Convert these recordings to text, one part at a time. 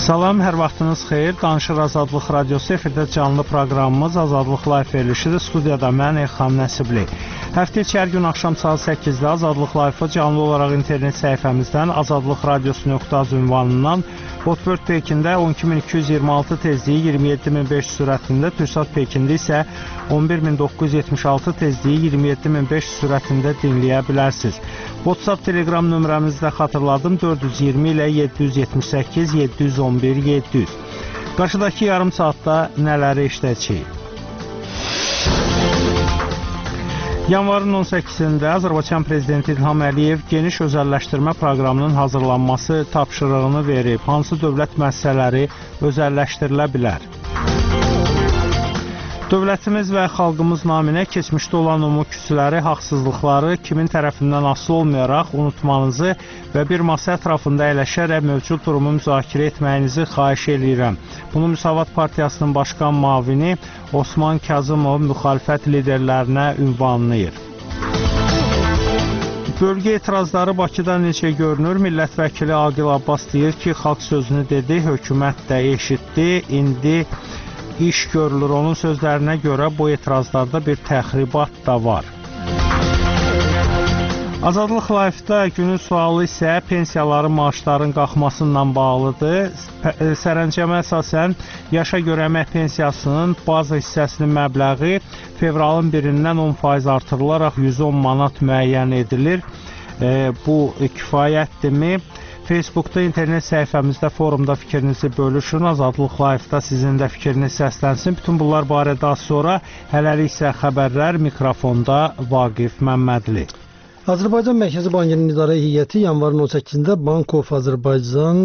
Salam, hər vaxtınız xeyir. Danışır Azadlıq Radiosu efirdə canlı proqramımız Azadlıq Live verilişidir. Studiyada mən Elxan Nəsibli. Həftə içi hər gün axşam saat 8-də Azadlıq Live-ı canlı olaraq internet səhifəmizdən azadlıqradiosu.az ünvanından, Hotbird Pekində 12226 tezliyi 27500 sürətində, Türksat Pekində isə 11976 tezliyi 27500 sürətində dinləyə bilərsiniz. WhatsApp Telegram nömrəmizi də xatırladım, 420 ilə 778 711 700. Qarşıdakı yarım saatda nələri işləyəcəyik? Yanvarın 18-də Azərbaycan Prezidenti İlham Əliyev geniş özəlləşdirmə proqramının hazırlanması tapşırığını verib. Hansı dövlət müəssisələri özəlləşdirilə bilər? Dövlətimiz və xalqımız naminə keçmişdə olan küsüləri, haqsızlıqları kimin tərəfindən asılı olmayaraq unutmanızı və bir masa ətrafında əyləşərək mövcud durumu müzakirə etməyinizi xahiş edirəm. Bunu Müsavat Partiyasının başqan müavini Osman Kazımov müxalifət liderlərinə ünvanlayır. Bölgə etirazları Bakıda necə görünür? Millət vəkili Aqil Abbas deyir ki, xalq sözünü dedi, hökumət də eşitdi, indi iş görülür. Onun sözlərinə görə bu etirazlarda bir təxribat da var. Azadlıq Live-da günün sualı isə pensiyaların, maaşların qalxmasıyla bağlıdır. Sərəncəmə əsasən yaşa görə əmək pensiyasının bazı hissəsinin məbləği fevralın 1-dən 10% artırılaraq 110 manat müəyyən edilir. Bu kifayətdirmi? Facebookda, internet səhifəmizdə, forumda fikrinizi bölüşün. Azadlıq Live-da sizin də fikriniz səslənsin. Bütün bunlar barədə az sonra, hələlik isə xəbərlər, mikrofonda Vaqif Məmmədli. Azərbaycan Mərkəzi Bankının İdarə Heyəti yanvarın 18-də Bank of Azərbaycan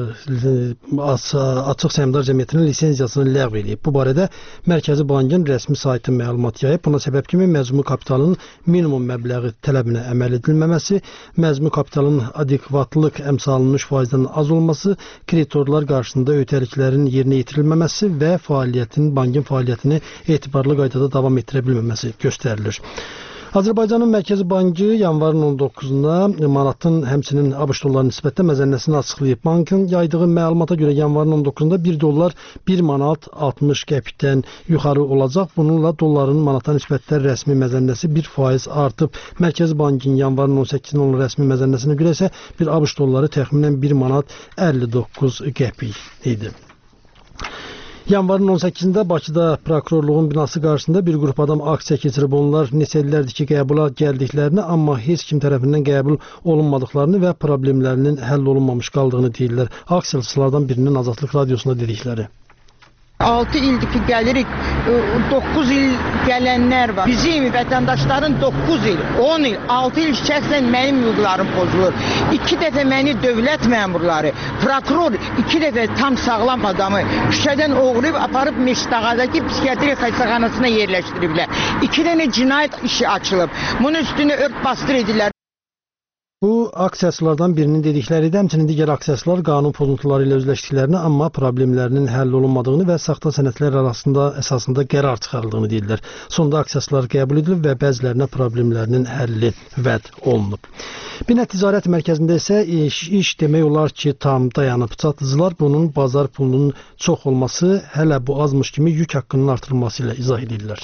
Açıq Səhmdar Cəmiyyətinin lisenziyasını ləğv edib. Bu barədə Mərkəzi Bankın rəsmi saytı məlumat yayıb. Buna səbəb kimi məcmu kapitalın minimum məbləği tələbinə əməl edilməməsi, məcmu kapitalın adekvatlıq əmsalının 3%-dən az olması, kreditorlar qarşısında öhdəliklərin yerinə yetirilməməsi və bankın fəaliyyətini etibarlı qaydada davam etdirə bilməməsi göstərilir. Azərbaycanın Mərkəzi Bankı yanvarın 19-da manatın həmçinin ABŞ dollarının nisbətdə məzənnəsini açıqlayıb. Bankın yaydığı məlumata görə yanvarın 19-da 1 dollar 1 manat 60 qəpikdən yuxarı olacaq. Bununla dolların manata nisbətdə rəsmi məzənnəsi 1% artıb. Mərkəzi Bankın yanvarın 18-də olan rəsmi məzənnəsinə görə isə bir ABŞ dolları təxminən 1 manat 59 qəpik idi. Yanvarın 18-də Bakıda prokurorluğun binası qarşısında bir qrup adam aksiya keçirib. Onlar neçə illərdir ki, qəbula gəldiklərini, amma heç kim tərəfindən qəbul olunmadıqlarını və problemlərinin həll olunmamış qaldığını deyirlər. Aksiyaçılardan birinin Azadlıq Radiosunda dedikləri. 6 ildir ki gəlirik, 9 il gələnlər var. Bizim vətəndaşların 9 il, 10 il, 6 il şəxsən mənim hüquqlarım pozulur. 2 dəfə məni dövlət məmurları, prokuror 2 dəfə tam sağlam adamı küçədən oğurlayıb aparıb Meşdağadakı psixiatri xəstəxanasına yerləşdiriblər. 2 dənə cinayət işi açılıb. Bunun üstünə ört bastır edirlər. Bu aksiyaçılardan birinin dedikləri də həmçinin digər aksiyaçılar qanun pozuntuları ilə üzləşdiklərini, amma problemlərinin həll olunmadığını və saxta sənədlər əsasında qərar çıxarıldığını deyirlər. Sonda aksiyaçılar qəbul edilib və bəzilərinə problemlərinin həlli vəd olunub. Binə Ticarət Mərkəzində isə iş demək olar ki, tam dayanıb. Satıcılar bunun bazar pulunun çox olması, hələ bu azmış kimi yük haqqının artırılması ilə izah edirlər.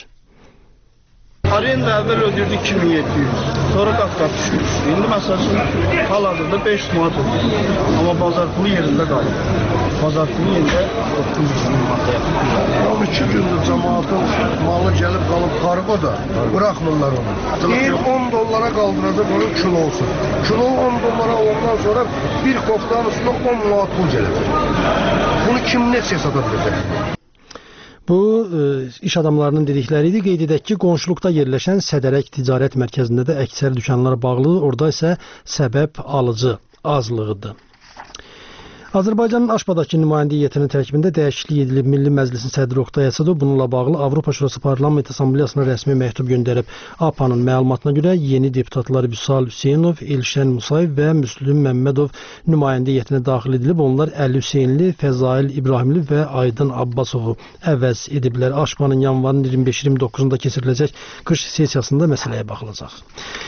Arenda əvvəl ödürdük 2700, sonra qat-qat düşmüşdü. İndi məsələn, hal-hazırda 500 manat ödürdük. Amma bazar pulu yerində qalır. Bazar pulu yerində 900 manata yaxın. 12 gündür cəmaatın malı gəlib qalıb qargoda, bıraxmırlar onu. Deyir 10 dollara qaldıracaq onun kilosu. Kilo 10 dollara ondan sonra bir koftanın üstündə 10 manat pul gələcək. Bunu kim neçə sata biləcək? Bu, iş adamlarının dedikləri idi. Qeyd edək ki, qonşuluqda yerləşən Sədərək Ticarət Mərkəzində də əksər dükanlar bağlıdır. Orada isə səbəb alıcı azlığıdır. Azərbaycanın Aşbadakı nümayəndə heyətinin tərkibində dəyişiklik edilib. Milli Məclisin sədri Oqtay Əsədov bununla bağlı Avropa Şurası Parlament Assambleyasına rəsmi məktub göndərib. APA'nın məlumatına görə yeni deputatlar Vüsal Hüseynov, Elşən Musayev və Müslüm Məmmədov nümayəndə heyətinə daxil edilib. Onlar Əli Hüseynli, Fəzail İbrahimli və Aydın Abbasovu əvəz ediblər. Aşbanın yanvarın 25-29-da keçiriləcək qış sessiyasında məsələyə baxılacaq.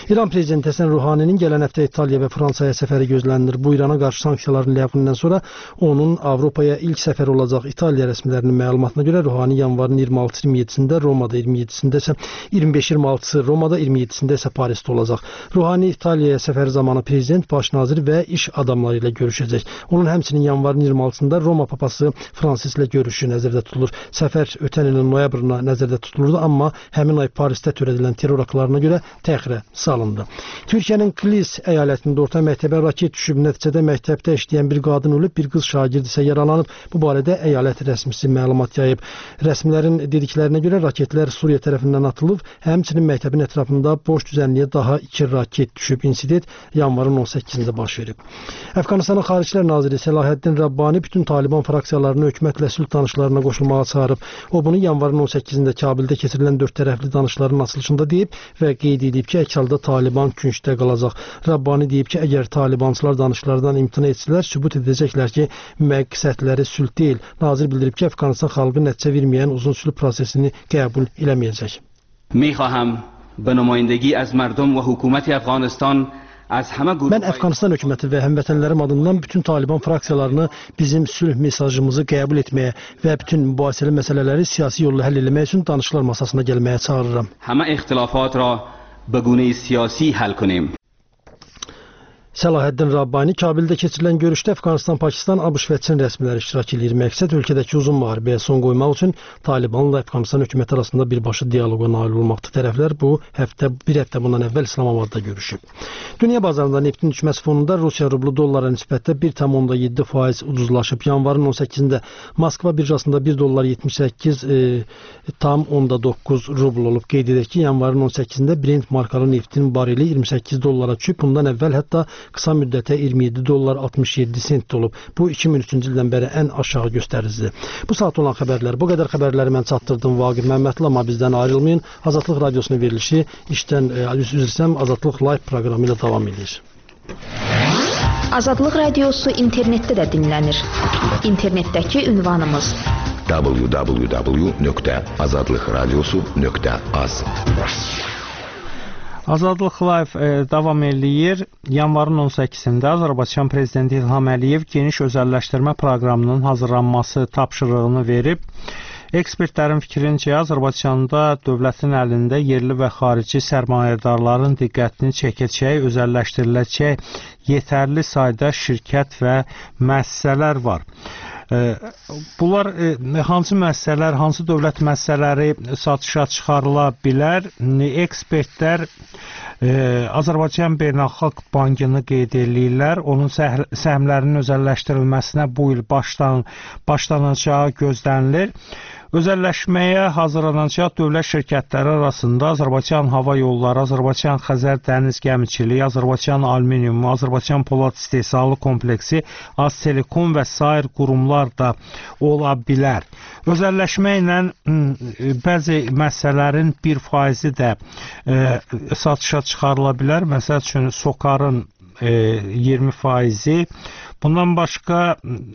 İran prezidenti Həsən Ruhaninin gələn həftə İtaliya və Fransaya səfəri gözlənilir. Bu İrana qarşı sanksiyaların ləğvindən sonra onun Avropaya ilk səfəri olacaq. İtaliya rəsmilərinin məlumatına görə Ruhani yanvarın 26-27-sində Romada, 27-sində isə 25-26-sı Romada, 27-sində isə Parisdə olacaq. Ruhani İtaliyaya səfəri zamanı prezident, baş nazir və iş adamları ilə görüşəcək. Onun həmçinin yanvarın 26-sında Roma papası Fransis ilə görüşü nəzərdə tutulur. Səfər ötən ilin noyabrına nəzərdə tutulurdu, amma həmin ay Parisdə törədilən terror aktlarına görə təxirə salındı. Türkiyənin Kilis əyalətində orta məktəbə raket düşüb, nəticədə məktəbdə işləyən bir qadın ölüb, bir qız şagird isə yaralanıb. Bu barədə əyalət rəsmisi məlumat yayıb. Rəsmilərin dediklərinə görə raketlər Suriya tərəfindən atılıb, həmçinin məktəbin ətrafında boş düzənliyə daha 2 raket düşüb. İnsident yanvarın 18-də baş verib. Əfqanistanın Xaricilər Naziri Səlahiddin Rabbani bütün Taliban fraksiyalarını hökumətlə sülh danışıqlarına qoşulmağa çağırıb. O bunu yanvarın 18-də Kabildə keçirilən 4 tərəfli danışıqların açılışında deyib və qeyd edib ki, əks halda Taliban küncdə qalacaq. Rabbani deyib ki, əgər Talibançılar danışıqlardan imtina etsələr, sübut edəcəklər ki, məqsədləri sülh deyil. Nazir bildirib ki, Əfqanistan xalqı nəticə verməyən uzun sülh prosesini qəbul eləməyəcək. میخواهم به نمایندگی از مردم و حکومت افغانستان Mən Əfqanistan hökuməti və həmvətənlərim adından bütün Taliban fraksiyalarını bizim sülh mesajımızı qəbul etməyə və bütün mübahisəli məsələləri siyasi yolla həll etmək üçün danışıqlar masasına gəlməyə çağırıram. Hamı ixtilafat ra be gune siyasi həll kunum. Səlahiddin Rabbani Kabildə keçirilən görüşdə Əfqanistan, Pakistan, ABŞ və Çin rəsmiləri iştirak edir. Məqsəd ölkədəki uzun müharibəyə son qoymaq üçün Talibanla Əfqanistan hökuməti arasında birbaşa dialoqa nail olmaqdır. Tərəflər bir həftə bundan əvvəl İslamabadda görüşüb. Dünya bazarında neftin düşməsi fonunda Rusiya rublu dollara nisbətdə 1,7% ucuzlaşıb. Yanvarın 18-də Moskva birjasında 1 dollar 78,9 rubl olub. Qeyd edək ki, yanvarın 18-də Brent markalı neftin bareli 28 dollara düşüb. Bundan əvvəl hətta qısa müddətə 27 dollar 67 sent olub. Bu 2003-cü ildən bəri ən aşağı göstəricidir. Bu saat olan xəbərlər bu qədər. Xəbərləri mən çatdırdım Vaqif Məmmədli, amma bizdən ayrılmayın. Azadlıq Radiosunun verilişi işdən Azadlıq Live proqramı ilə davam edir. Azadlıq Radiosu internetdə də dinlənir. İnternetdəki ünvanımız www.azadlıqradiosu.az. Azadlıq Live davam eləyir. Yanvarın 18-də Azərbaycan Prezidenti İlham Əliyev geniş özəlləşdirmə proqramının hazırlanması tapşırığını verib. Ekspertlərin fikrincə Azərbaycanda dövlətin əlində yerli və xarici sərmayədarların diqqətini çəkəcək, özəlləşdiriləcək yetərli sayda şirkət və müəssisələr var. Bunlar hansı müəssisələr, hansı dövlət müəssisələri satışa çıxarıla bilər? Ekspertlər Azərbaycan Beynəlxalq Bankını qeyd edirlər. Onun səhmlərinin özəlləşdirilməsinə bu il başlanacağı gözlənilir. Özəlləşməyə hazırlanacaq dövlət şirkətləri arasında Azərbaycan Hava Yolları, Azərbaycan Xəzər Dəniz Gəmiçiliyi, Azərbaycan Alüminium, Azərbaycan Polad İstehsalı Kompleksi, Aztelekom və sair qurumlar da ola bilər. Özəlləşmə ilə bəzi müəssisələrin 1% də satışa çıxarıla bilər. Məsəl üçün Sokarın 20%. Bundan başqa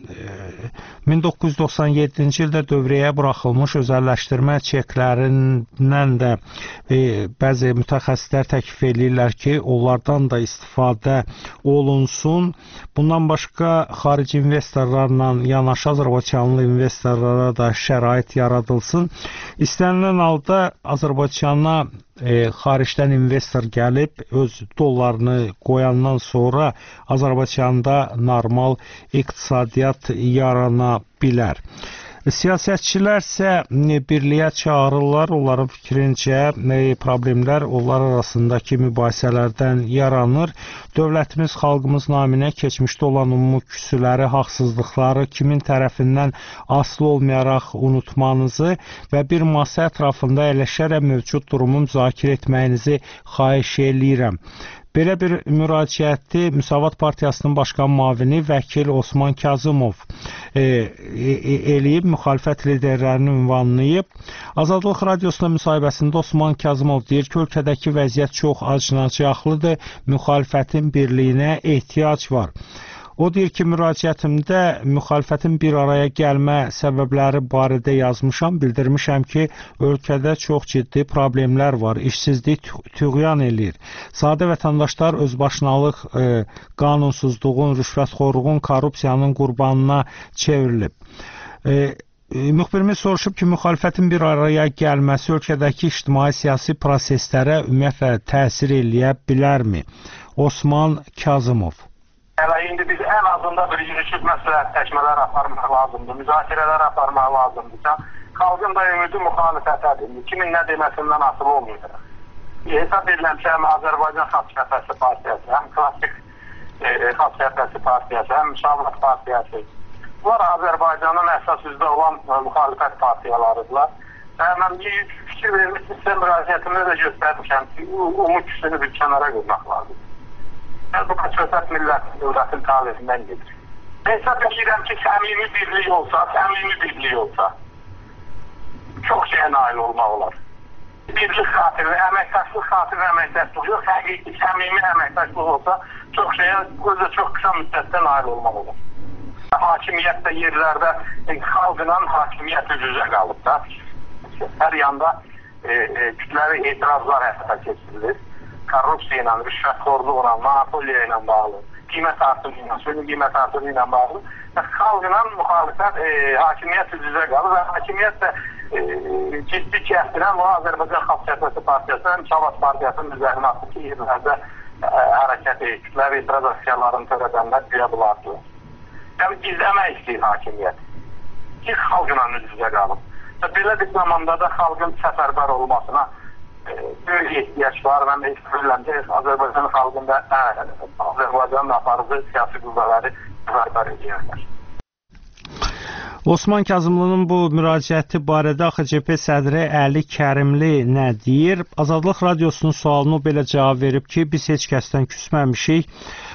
1997-ci ildə dövrəyə buraxılmış özəlləşdirmə çeklərindən də bəzi mütəxəssislər təklif edirlər ki, onlardan da istifadə olunsun. Bundan başqa xarici investorlarla yanaşı Azərbaycanlı investorlara da şərait yaradılsın. İstənilən halda Azərbaycana xaricdən investor gəlib öz dollarını qoyandan sonra Azərbaycanda normal iqtisadiyyat yarana bilər. Siyasətçilər isə birliyə çağırırlar. Onların fikrincə problemlər onlar arasındakı mübahisələrdən yaranır. Dövlətimiz xalqımız naminə keçmişdə olan ümumi küsüləri, haqsızlıqları kimin tərəfindən asılı olmayaraq unutmanızı və bir masa ətrafında əyləşərək mövcud durumu müzakirə etməyinizi xahiş eləyirəm. Belə bir müraciəti Müsavat Partiyasının başqan müavini vəkil Osman Kazımov eləyib, müxalifət liderlərini ünvanlayıb. Azadlıq Radiosuna müsahibəsində Osman Kazımov deyir ki, ölkədəki vəziyyət çox acınacaqlıdır, müxalifətin birliyinə ehtiyac var. O deyir ki, müraciətimdə müxalifətin bir araya gəlmə səbəbləri barədə yazmışam, bildirmişəm ki, ölkədə çox ciddi problemlər var, işsizlik tüğyan eləyir. Sadə vətəndaşlar özbaşınalıq, qanunsuzluğun, rüşvətxorluğun, korrupsiyanın qurbanına çevrilib. Müxbirimiz soruşub ki, müxalifətin bir araya gəlməsi ölkədəki ictimai-siyasi proseslərə ümumiyyətlə təsir eləyə bilərmi? Osman Kazımov. Hələ indi biz ən azında bir yürüşüb məsləhətləşmələr aparmaq lazımdır, müzakirələr aparmaq lazımdır. Xalqın da ümidi müxalifətədir. Kimin nə deməsindən asılı olmayacaq. Hesab ediləm ki, həm Azərbaycan Xalq Cəbhəsi partiyası, həm Klassik Xalq Cəbhəsi partiyası, həm Müsavat partiyası. Bunlar Azərbaycanın əsas üzdə olan müxalifət partiyalarıdırlar. Mən bir fikir vermişsə, müraciətimdə də göstərmişəm ki, umut küsünü bir kənara qoymaq lazımdır. Bu söhbət millətin, dövlətin talihindən gedir. Hesab edirəm ki, səmimi birlik olsa, çox şeyə nail olmaq olar. Birlik xatirli, əməkdaşlıq xatirli əməkdaşlıq yox, həqiqi, səmimi əməkdaşlıq olsa, çox şeyə, çox qısa müddətdə nail olmaq olar. Hakimiyyət də yerlərdə xalqla hakimiyyət üz-üzə qalıb da. Hər yanda kütləvi etirazlar həyata keçirilir. Korrupsiya ilə, rüşvətxorluqla, monopoliya ilə bağlı, qiymət artımı ilə, suyun qiymət artımı ilə bağlı xalqla müxalifət hakimiyyət üz-üzə qalır və hakimiyyət də ciddi kəsdirən o Azərbaycan Xalq Cəbhəsi partiyası, Müsavat partiyasının üzərinə atdı ki, yerlərdə hərəkət kütləvi etiraz aksiyalarını törədənlər güya bulardılar. Yəni gizləmək istəyir hakimiyyət ki, xalqla üz-üzə qalıb. Belə bir zamanda da xalqın səfərbər olmasına böyük ehtiyac var. Mən də istəyirəm ki, Azərbaycan xalqında Azərbaycanın aparıcı siyasi qüvvələri səfərbər edirlər. Osman Kazımlının bu müraciəti barədə AXCP sədri Əli Kərimli nə deyir? Azadlıq Radiosunun sualına belə cavab verib ki, biz heç kəsdən küsməmişik.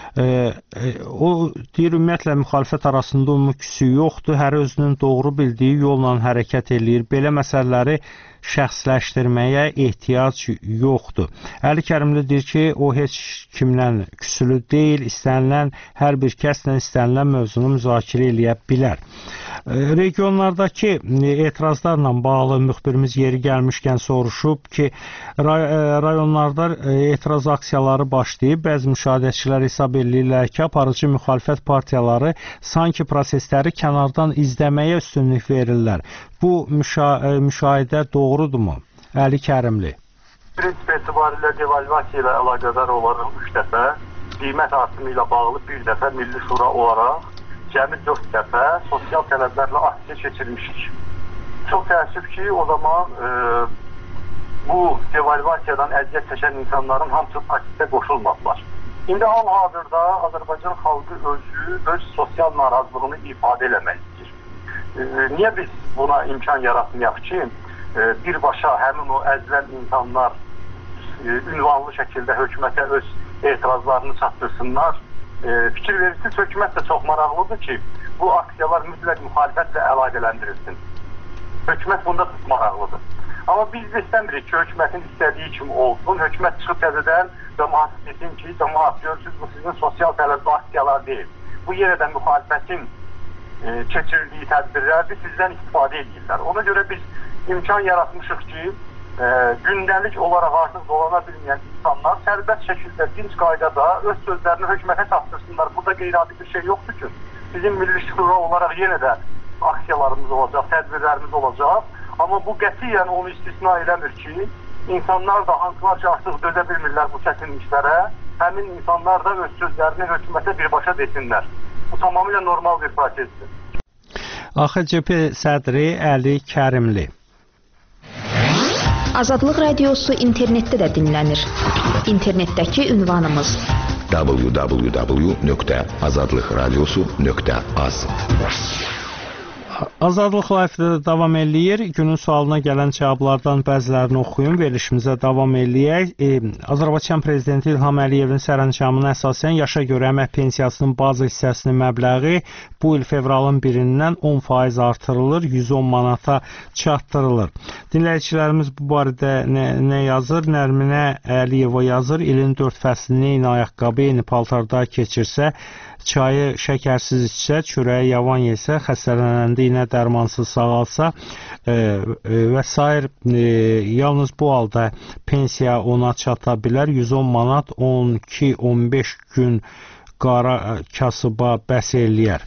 O deyir, ümumiyyətlə müxalifət arasında küsü yoxdur, hər özünün doğru bildiyi yolla hərəkət eləyir. Belə məsələləri şəxsləşdirməyə ehtiyac yoxdur. Əli Kərimli deyir ki, o heç kimlə küsülü deyil, istənilən hər bir kəslə istənilən mövzunu müzakirə eləyə bilər. Regionlardakı etirazlarla bağlı müxbirimiz yeri gəlmişkən soruşub ki, rayonlarda etiraz aksiyaları başlayıb, bəzi müşahidəçilər hesab edirlər ki, aparıcı müxalifət partiyaları sanki prosesləri kənardan izləməyə üstünlük verirlər. Bu müşahidə doğrudurmu? Əli Kərimli. Prinsip etibarilə devalvasiya ilə əlaqədar olaraq 3 dəfə, qiymət artımı ilə bağlı 1 dəfə Milli Şura olaraq cəmi 4 dəfə sosial tələblərlə aksiya keçirmişik. Çox təəssüf ki, o zaman bu devalvasiyadan əziyyət çəkən insanların hamısı aksiyə qoşulmadılar. İndi hal-hazırda Azərbaycan xalqı öz sosial narazılığını ifadə eləmək istəyir. Niyə biz buna imkan yaratmayaq ki, birbaşa həmin o əzilən insanlar ünvanlı şəkildə hökumətə öz etirazlarını çatdırsınlar? Fikir verirsiniz, hökumət də çox maraqlıdır ki, bu aksiyalar mütləq müxalifətlə əlaqələndirilsin. Hökumət bunda çox maraqlıdır. Amma biz də istəmirik ki, hökumətin istədiyi kimi olsun. Hökumət çıxıb təzədən cəmaat desin ki, cəmaat görürsünüz, bu sizin sosial tələbli aksiyalar deyil. Bu yenə də müxalifətin keçirdiyi tədbirlərdir, sizdən istifadə edirlər. Ona görə biz imkan yaratmışıq ki, gündəlik olaraq artıq dolana bilməyən insanlar sərbəst şəkildə dinc qaydada öz sözlərini hökumətə çatdırsınlar. Burada qeyri-adi bir şey yoxdur ki, bizim Milli Şura olaraq yenə də aksiyalarımız olacaq, tədbirlərimiz olacaq. Amma bu qətiyyən onu istisna eləmir ki, insanlar da hansılar ki, artıq dözə bilmirlər bu çətinliklərə, həmin insanlar da öz sözlərini hökumətə birbaşa desinlər. Bu tamamilə normal bir prosesdir. AXCP sədri Əli Kərimli. Azadlıq Radiosu internetdə də dinlənir. İnternetdəki ünvanımız www.azadlıqradiosu.az Azadlıq Live-də davam eləyir. Günün sualına gələn cavablardan bəzilərini oxuyum, verilişimizə davam eləyək. Azərbaycan Prezidenti İlham Əliyevin sərəncamına əsasən yaşa görə əmək pensiyasının bazı hissəsinin məbləği bu il fevralın 1-dən 10% artırılır, 110 manata çatdırılır. Dinləyicilərimiz bu barədə nə yazır? Nərminə Əliyeva yazır. İlin 4 fəslini eyni ayaqqabı, eyni paltarda keçirsə, çayı şəkərsiz içsə, çörəyi yavan yesə, xəstələnəndə iynə dərmansız sağalsa və s. Yalnız bu halda pensiya ona çata bilər. 110 manat 12-15 gün qara kasıba bəs eləyər.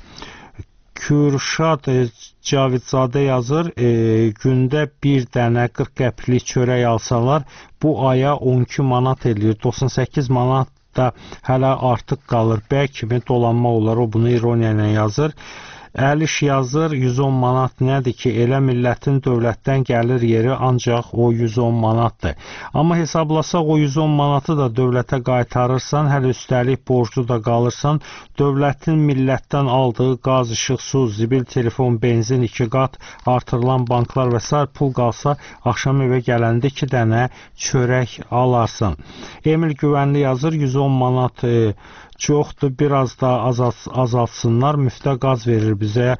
Kürşad Cavidzadə yazır, gündə bir dənə 40 qəpiklik çörək alsalar, bu aya 12 manat eləyir. 98 manat da hələ artıq qalır. Bəy kimi dolanma olar. O bunu ironiya ilə yazır. Əliş yazır, 110 manat nədir ki, elə millətin dövlətdən gəlir yeri ancaq o 110 manatdır. Amma hesablasaq o 110 manatı da dövlətə qaytarırsan, hələ üstəlik borclu da qalırsan, dövlətin millətdən aldığı qaz, işıq, su, zibil, telefon, benzin 2 qat, artırılan banklar və s. pul qalsa, axşam evə gələndə 2 dənə çörək alarsan. Emil Güvənli yazır, 110 manat çoxdur, biraz da azaltsınlar, müftə qaz verir bizə.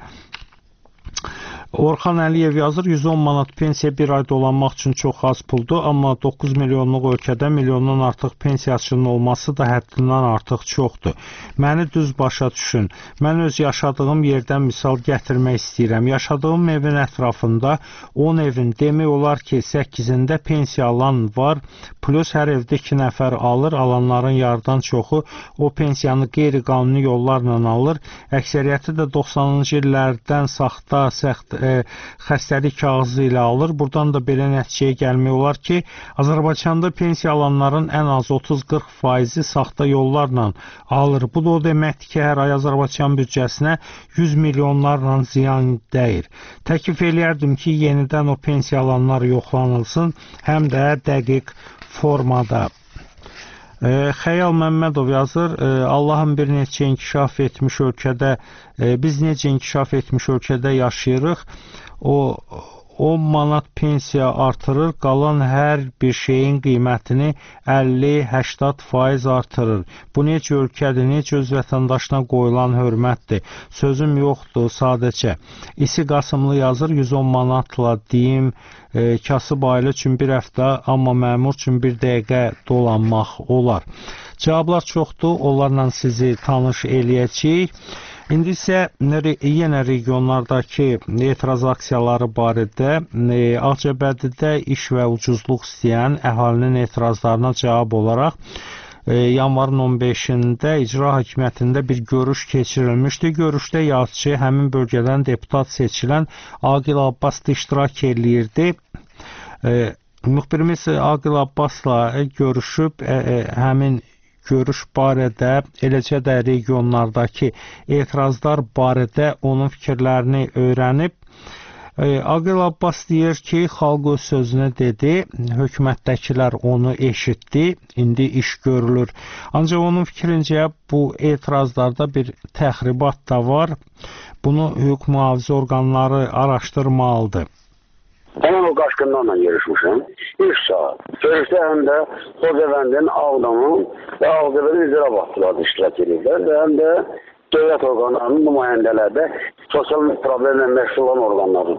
Orxan Əliyev yazır, 110 manat pensiya bir ay dolanmaq üçün çox az puldur, amma 9 milyonluq ölkədə milyondan artıq pensiyaçının olması da həddindən artıq çoxdur. Məni düz başa düşün. Mən öz yaşadığım yerdən misal gətirmək istəyirəm. Yaşadığım evin ətrafında 10 evin demək olar ki, 8-ində pensiya alan var, plus hər evdə 2 nəfər alır, alanların yarıdan çoxu o pensiyanı qeyri-qanuni yollarla alır. Əksəriyyəti də 90-cı illərdən saxta, xəstəlik kağızı ilə alır. Buradan da belə nəticəyə gəlmək olar ki, Azərbaycanda pensiya alanların ən az 30-40% saxta yollarla alır. Bu da o deməkdir ki, hər ay Azərbaycan büdcəsinə 100 milyonlarla ziyan dəyir. Təklif eləyərdim ki, yenidən o pensiya alanlar yoxlanılsın, həm də dəqiq formada. Xəyal Məmmədov yazır, Allahın bir neçə inkişaf etmiş ölkədə, biz necə inkişaf etmiş ölkədə yaşayırıq, o 10 manat pensiya artırır, qalan hər bir şeyin qiymətini 50-80% artırır. Bu necə ölkədir, necə öz vətəndaşına qoyulan hörmətdir. Sözüm yoxdur, sadəcə. İsi Qasımlı yazır, 110 manatla deyim, kasıb ailə üçün bir həftə, amma məmur üçün bir dəqiqə dolanmaq olar. Cavablar çoxdur, onlarla sizi tanış eləyəcəyik. İndi isə yenə regionlardakı etiraz aksiyaları barədə Ağcabədidə iş və ucuzluq istəyən əhalinin etirazlarına cavab olaraq yanvarın 15-də icra hakimiyyətində bir görüş keçirilmişdi. Görüşdə yazıcı həmin bölgədən deputat seçilən Aqil Abbas da iştirak eləyirdi. Müxbirimiz Aqil Abbasla görüşüb həmin görüş barədə, eləcə də regionlardakı etirazlar barədə onun fikirlərini öyrənib. Aqil Abbas deyir ki, xalq öz sözünü dedi, hökumətdəkilər onu eşitdi, indi iş görülür. Ancaq onun fikrincə bu etirazlarda bir təxribat da var. Bunu hüquq mühafizə orqanları araşdırmalıdır. Hemen o Qaşqınlarla görüşmüşəm. 3 saat. Görüşdə həm də Xocavəndin, Ağdamın və Ağdamın icra vaxtları iştirak edirlər və həm də dövlət orqanlarının nümayəndələri də sosial problemlə məşğul olan orqanların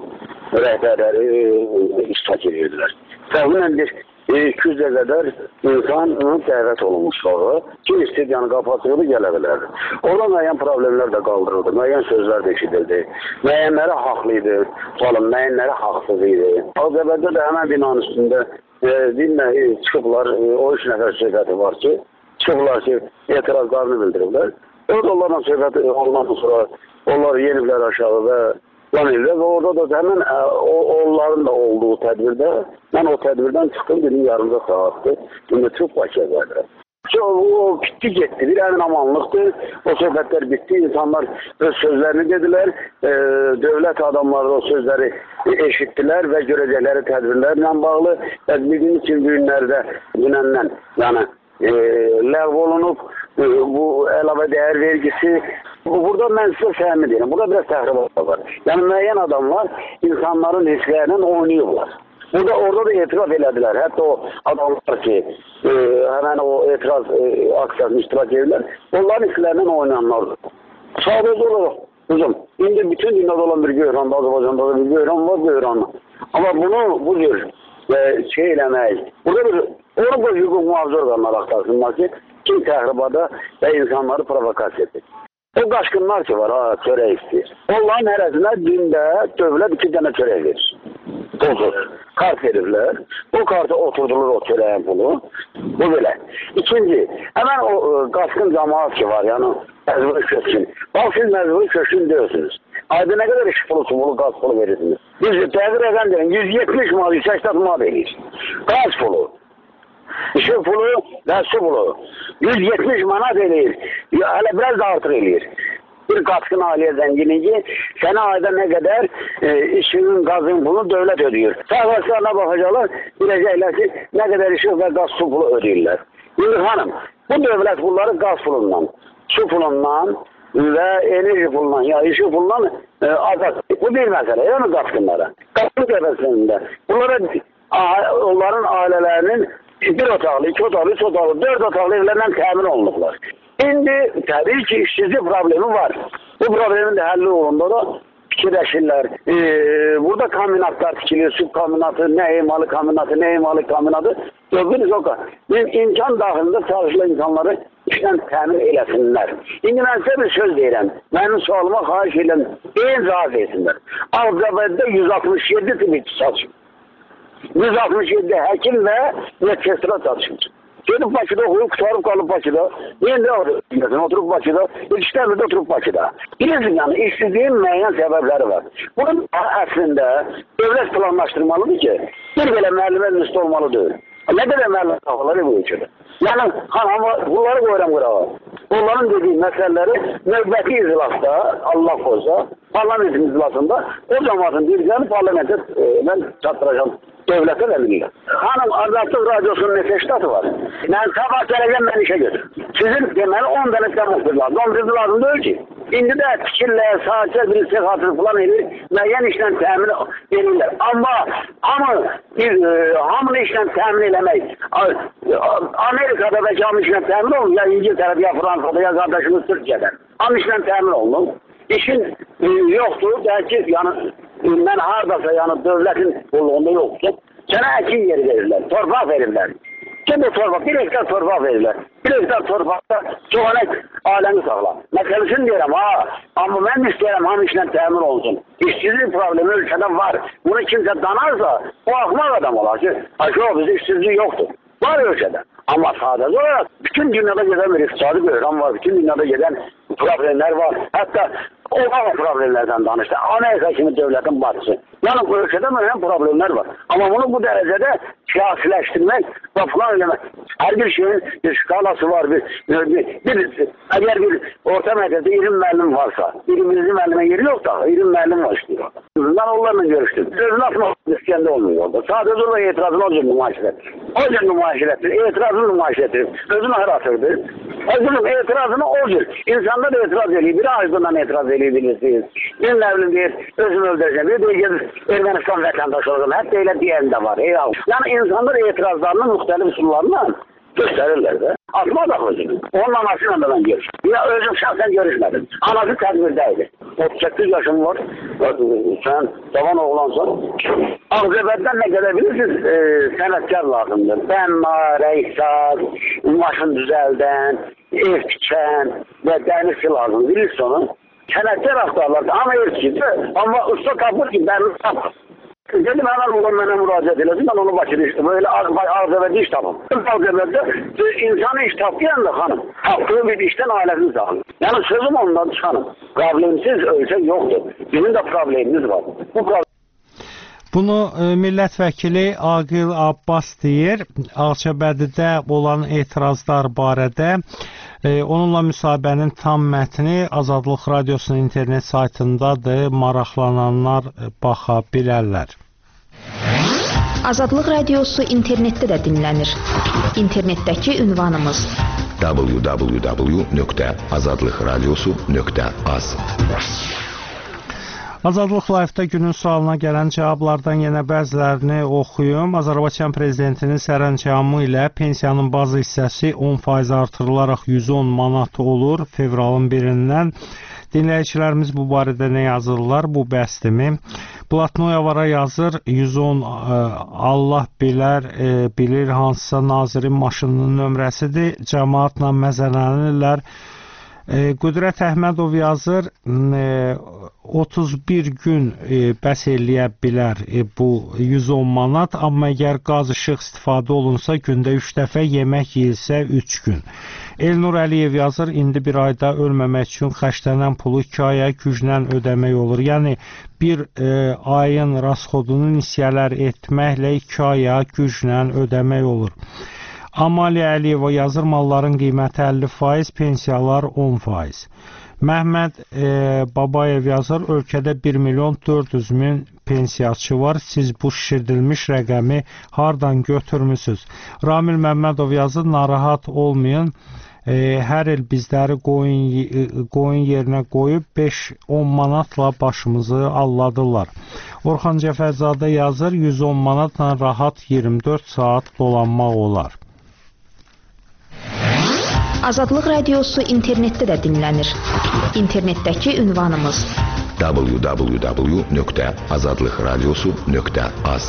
rəhbərləri iştirak edirlər. Təxminən bir 200-ə qədər insan dəvət olunmuş orada. Kim istediyanı qapatırdı, gələ bilərdi. Orada müəyyən problemlər də qaldırıldı, müəyyən sözlər də eşidildi. Müəyyənləri haqlıydı, müəyyənləri haqsız idi. Ağcabədidə də həmən binanın üstündə çıxıblar, o 3 nəfər söhbəti var ki, çıxıblar ki, etirazlarını bildiriblər. Orada onlarla söhbət olundan sonra onlar yeniblər aşağı və və orada da həmən onların da olduğu tədbirdə, mən o tədbirdən çıxdım, dedim yarımda saatdır, indi çox Bakıya gəlirəm. O bitti getdi, bir əmin amanlıqdır, o söhbətlər bitdi, insanlar öz sözlərini dedilər, dövlət adamları o sözləri eşitdilər və görəcəkləri tədbirlərlə bağlı, və bildiğimiz için günlərdə dünəndən, yəni ləğv olunub, bu əlavə dəyər vergisi Burada mən sizə səhəmi deyirəm. Burada biraz təxribat var. Yəni müəyyən adamlar insanların hisslərinin oynayırlar. Orada da etiraf elədilər. Hətta o adamlar ki, həmən o etiraz aksiyasını iştirak edirlər. Onların hisslərinin oynayanlardır. Sadəcə olaraq, uzun. İndi bütün dünyada olan bir böhranda, Azərbaycanda da bir böhran var, böhranla. Amma bunu bu cür şey eləmək, orada da hüquq mühafizə orqanları axtarsınlar ki, kim təhribada və insanları provokasiya edir. O qaşqınlar ki var, çörək istəyir. Onların hərəsinə gündə dövlət 2 dənə çörək verir. Doldur. Kart verirlər. O kartı oturdurur o çörəyin pulu. Bu belə. İkinci, həmən o qaşqın cəmaat ki var, yəni məcburi köçkün. Bax, siz məcburi köçkün deyilsiniz. Ayda nə qədər iş pulu, qaz pulu verirsiniz? Biz təqdir edən deyin, 170 mal, 180 mal verir. Qaz pulu. İşin pulu və su pulu 170 manat eləyir. Hələ biraz da artıq eləyir. Bir qaçqın ailəyə zənginliyi sənə ayda nə qədər işinin, qazın pulunu dövlət ödəyir. Sağlaşlarına baxacaqlar, biləcəklər ki, nə qədər işin və qaz su pulu ödəyirlər. İndi xanım, bu dövlət pulları qaz pulundan, su pulundan və enerji pulundan, ya işin pulundan azad. Bu bir məsələ, yəni qaçqınlara. Qaçqın qəbəsində onların ailələrinin 1 otaqlı, 2 otaqlı, 3 otaqlı, 4 otaqlı evlərdən təmin olunurlar. İndi təbii ki, işsizlik problemi var. Bu problemin də həlli olunda da fikirləşirlər. Burada kombinatlar tikilir, süt kombinatı, nə emalı kombinatı, nə emalı kombinatı. Gördünüz o kadar. İmkan daxilində çalışılan insanları işdən təmin eləsinlər. İndi mən sizə bir söz deyirəm. Mənim sualıma xahiş edirəm. En cavab versinlər. Azərbaycanda 167 tibbiyatçı çalışır. 167 həkim və medsektora çalışır. Gedib Bakıda oxuyub, qutarıb qalıb Bakıda. Yenə də oturub Bakıda, ilişlərdə oturub Bakıda. Bilirsiniz, yəni işsizliyin müəyyən səbəbləri var. Bunun əslində dövlət planlaşdırmalıdır ki, bir belə müəllimə üstü olmalı deyil. Nə qədər müəllimə qafaları bu ölkədə. Yəni, amma bunları qoyuram qırağa. Onların dediyi məsələləri növbəti iclasda, Allah qoysa, parlamentin iclasında o cəmatın dirəcəni parlamentə mən çatdıracağım. Dövlətə verirlər. Xanım, Azadlıq Radyosunun neçə ştatı var? Mən sabah gələcəm, mən işə götür. Sizin deməli 10 dənə təmizdir lazım. 11 lazım deyil ki. İndi də fikirlər, saatçə bir sehatını falan edir, müəyyən işlə təmin edirlər. Amma hamını işlə təmin eləmək, Amerikada və cami işlə təmin olun, ya İngiltərədə, ya Fransada, ya qardaşımız Türkiyədən. Hamı işlə təmin olun. İşin yoxdur, belki yani mən haradasa yəni dövlətin qulluğunda yoxdur. Sənə əkin yeri verirlər, torpaq verirlər. Kim o torpaq? 1 hektar torpaq verirlər. 1 hektar torpaqda çoğanak aləmi saxla. Məsələsini deyirəm, amma mən istəyirəm hamı işlə təmin olsun. İşsizlik problemi ölkədə var. Bunu kimsə danarsa, o axmaq adam olar ki, bizdə işsizlik yoxdur. Var ölkədə. Amma sadəcə olaraq bütün dünyada gedən bir iqtisadi böhran var, bütün dünyada gedən problemlər var. Hətta Obama problemlərdən danışdı. Amerika kimi dövlətin başçısı. Yəni bu ölkədə müəyyən problemlər var. Amma bunu bu dərəcədə siyasiləşdirmək və falan eləmək. Hər bir şeyin bir skalası var. Əgər bir orta məktəbdə 20 müəllim varsa, 20-ci müəllimə yeri yox da, 20 müəllim var işləyir. Ben onlarla görüştüm. Sözünü atmak iskende olmuyor orada. Sadece orada itirazını o cür nümayiş ettir. O cür nümayiş ettir. İtirazını nümayiş ettir. Özünü haratırdır. Özünün itirazını o cür. İnsanlar da itiraz ediyor. Biri ağzından itiraz ediyor bilirsiniz. Bir nevlim deyir, özümü öldüreceğim. Bir deyir, Ermənistan vətəndaşı olacağım. Hətta elə deyən də var. Yani insanlar itirazlarını müxtəlif üsullarla gösterirler de. Atma da özünü. Onun anasıyla da ben görüştüm. Ya özüm şahsen görüşmedim. Anası tedbirdeydi. 38 yaşım var. Sen tavan oğlansan. Ağzebedden ne gelebilirsiniz? Sənətkar lazımdır. Bənma, rəysat, maşın düzelden, ev tikən ve dənizçi lazım. Bilirsin onu. Sənətkar axtarlar. Ama evçiydi. Ama usta tapır ki ben tapır. Dedim hemen oğlum bana müracaat eləsin, ben onu başlayıştım. Böyle Ağzebed'de iş tapım. Ağzebed'de insanı iş tapıyan da hanım. Taptığı bir işten ailesini sağlıyor. Yani sözüm ondan hanım. Problemsiz ölçek yoktur. Bizim de problemimiz var. Bu problem. Bunu millət vəkili Aqil Abbas deyir. Ağcabədidə olan etirazlar barədə onunla müsahibənin tam mətni Azadlıq Radyosunun internet saytındadır. Maraqlananlar baxa bilərlər. Azadlıq Radiosu internetdə də dinlənir. İnternetdəki ünvanımız www.azadlıkradyosu.az. Azadlıq Live-da günün sualına gələn cavablardan yenə bəzilərini oxuyum. Azərbaycan prezidentinin sərəncamı ilə pensiyanın bazı hissəsi 10% artırılaraq 110 manat olur fevralın 1-dən. Dinləyicilərimiz bu barədə nə yazırlar? Bu bəsdimi? Blatnoyavara yazır, 110 Allah bilir hansısa nazirin maşınının nömrəsidir. Cəmaatla məzələnirlər. Qüdrət Əhmədov yazır, 31 gün bəs eləyə bilər bu 110 manat, amma əgər qaz işıq istifadə olunsa, gündə 3 dəfə, yemək yeyilsə 3 gün. Elnur Əliyev yazır, indi bir ayda ölməmək üçün xərclənən pulu 2 aya güclə ödəmək olur. Yəni, bir ayın rasxodunu nisiyələr etməklə 2 aya güclə ödəmək olur. Amaliya Əliyeva yazır, malların qiyməti 50%, pensiyalar 10%. Məhməd Babayev yazır, ölkədə 1.400.000 pensiyaçı var. Siz bu şişirdilmiş rəqəmi hardan götürmüsünüz? Ramil Məmmədov yazır, narahat olmayın. Hər il bizləri qoyun yerinə qoyub 5-10 manatla başımızı alladırlar. Orxan Cəfərzadə yazır, 110 manatla rahat 24 saat dolanmaq olar. Azadlıq Radiosu internetdə də dinlənir. İnternetdəki ünvanımız www.azadlıkradyosu.az.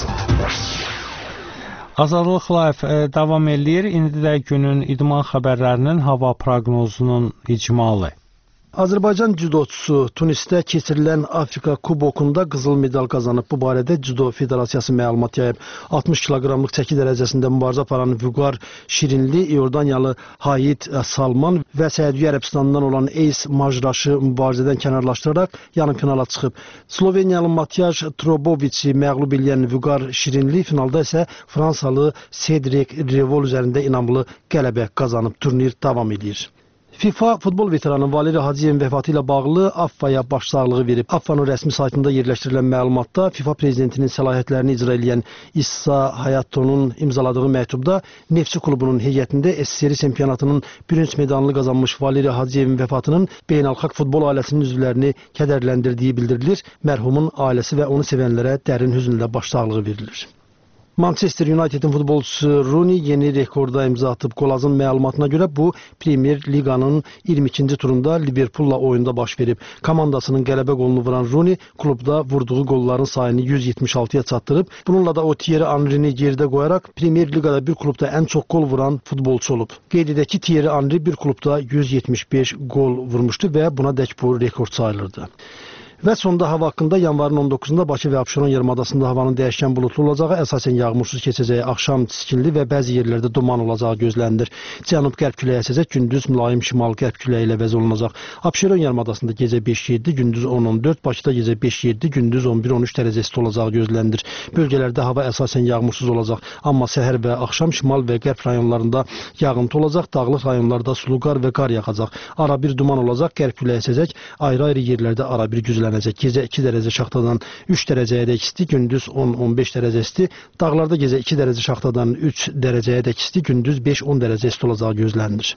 Azadlıq Live davam edir. İndi də günün idman xəbərlərinin hava proqnozunun icmalı. Azərbaycan cüdoçusu Tunisdə keçirilən Afrika kubokunda qızıl medal qazanıb. Bu barədə Cüdo Federasiyası məlumat yayıb. 60 kiloqramlıq çəki dərəcəsində mübarizə aparan Vüqar Şirinli, İordaniyalı Hayit Salman və Səudiyyə Ərəbistanından olan Eys Majraşı mübarizədən kənarlaşdıraraq yarım finala çıxıb. Sloveniyalı Matyaj Trobovici məğlub edən Vüqar Şirinli finalda isə Fransalı Cedric Revol üzərində inamlı qələbə qazanıb. Turnir davam edir. FIFA futbol veteranı Valeri Hacıyevin vəfatı ilə bağlı AFFA-ya başsağlığı verib. AFFA-nın rəsmi saytında yerləşdirilən məlumatda FIFA prezidentinin səlahiyyətlərini icra edən İssa Hayatonun imzaladığı məktubda Neftçi klubunun heyətində SSR çempionatının bürünc medalını qazanmış Valeri Hacıyevin vəfatının beynəlxalq futbol ailəsinin üzvlərini kədərləndirdiyi bildirilir. Mərhumun ailəsi və onu sevənlərə dərin hüznlə başsağlığı verilir. Manchester United'in futbolçusu Rooney yeni rekorda imza atıb. Qolazın məlumatına görə bu Premier Liqanın 22-ci turunda Liverpool'la oyunda baş verib. Komandasının qələbə qolunu vuran Rooney klubda vurduğu qolların sayını 176-ya çatdırıb. Bununla da o Thierry Henry'ni geridə qoyaraq Premier Liqada bir klubda ən çox gol vuran futbolçu olub. Qeyd edək ki, Thierry Henry bir klubda 175 gol vurmuşdu və buna dək bu rekord sayılırdı. Və sonda hava haqqında yanvarın 19-da Bakı və Abşeron yarımadasında havanın dəyişkən bulutlu olacağı, əsasən yağmursuz keçəcəyi, axşam çiskinli və bəzi yerlərdə duman olacağı gözlənilir. Cənub-qərb küləyi əsəcək, gündüz mülayim şimal-qərb küləyi ilə vəz olunacaq. Abşeron yarımadasında gecə 5-7, gündüz 10-14, Bakıda gecə 5-7, gündüz 11-13 dərəcə isti olacağı gözlənilir. Bölgələrdə hava əsasən yağmursuz olacaq, amma səhər və axşam şimal və qərb rayonlarında yağıntı olacaq, dağlıq rayonlarda sulu qar və qar yağacaq. Ara bir duman olacaq, qərb küləyi əsəcək, ayrı-ayrı yerlərdə ara bir güclənəcək. Gecə 2 dərəcə şaxtadan 3 dərəcəyə dək isti, gündüz 10-15 dərəcə isti. Dağlarda gecə 2 dərəcə şaxtadan 3 dərəcəyə dək isti, gündüz 5-10 dərəcə isti olacağı gözlənilir.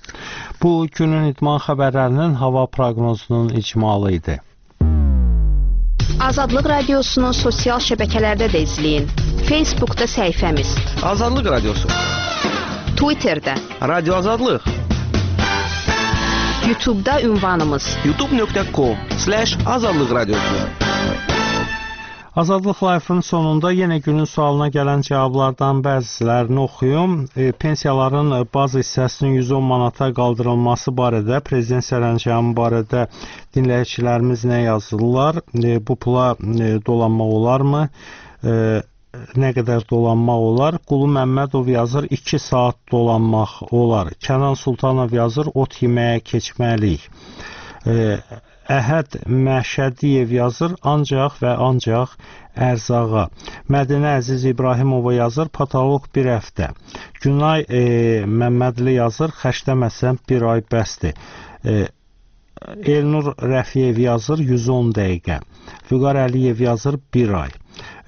Bu günün idman xəbərlərinin hava proqnozunun icmalı idi. Azadlıq Radiosunu sosial şəbəkələrdə də izləyin. Facebookda səhifəmiz Azadlıq Radiosu, Twitterdə Radio Azadlıq, YouTube'da ünvanımız youtube.com/Azadlıq Radiosu. Azadlıq Live-ın sonunda yenə günün sualına gələn cavablardan bəzilərini oxuyum. Pensiyaların bazı hissəsinin 110 manata qaldırılması barədə, prezident sərəncamı barədə dinləyicilərimiz nə yazırlar? Bu pula dolanmaq olarmı? Nə qədər dolanmaq olar? Qulu Məmmədov yazır, 2 saat dolanmaq olar. Kənan Sultanov yazır, ot yeməyə keçməliyik. Əhəd Məşədiyev yazır, ancaq və ancaq ərzağa. Mədinə Əziz İbrahimova yazır, patoloq bir həftə. Günay Məmmədli yazır, xərcləməsəm bir ay bəsdir. Elnur Rəfiyev yazır, 110 dəqiqə. Vüqar Əliyev yazır, 1 ay.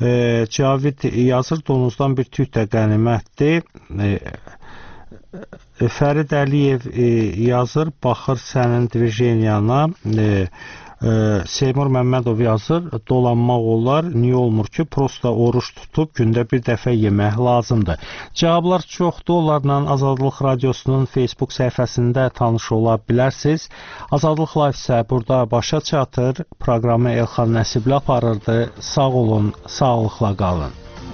Cavid yazır, donuzdan bir tük də qənimətdir. Fərid Əliyev yazır, baxır sənin Dvijeniyan'a. Seymur Məmmədov yazır, dolanmaq olar, niyə olmur ki, prosta oruç tutub gündə bir dəfə yemək lazımdır. Cavablar çoxdur, onlarla Azadlıq Radiosunun Facebook səhifəsində tanış ola bilərsiniz. Azadlıq Live isə burada başa çatır, proqramı Elxan Nəsibli aparırdı. Sağ olun, sağlıqla qalın.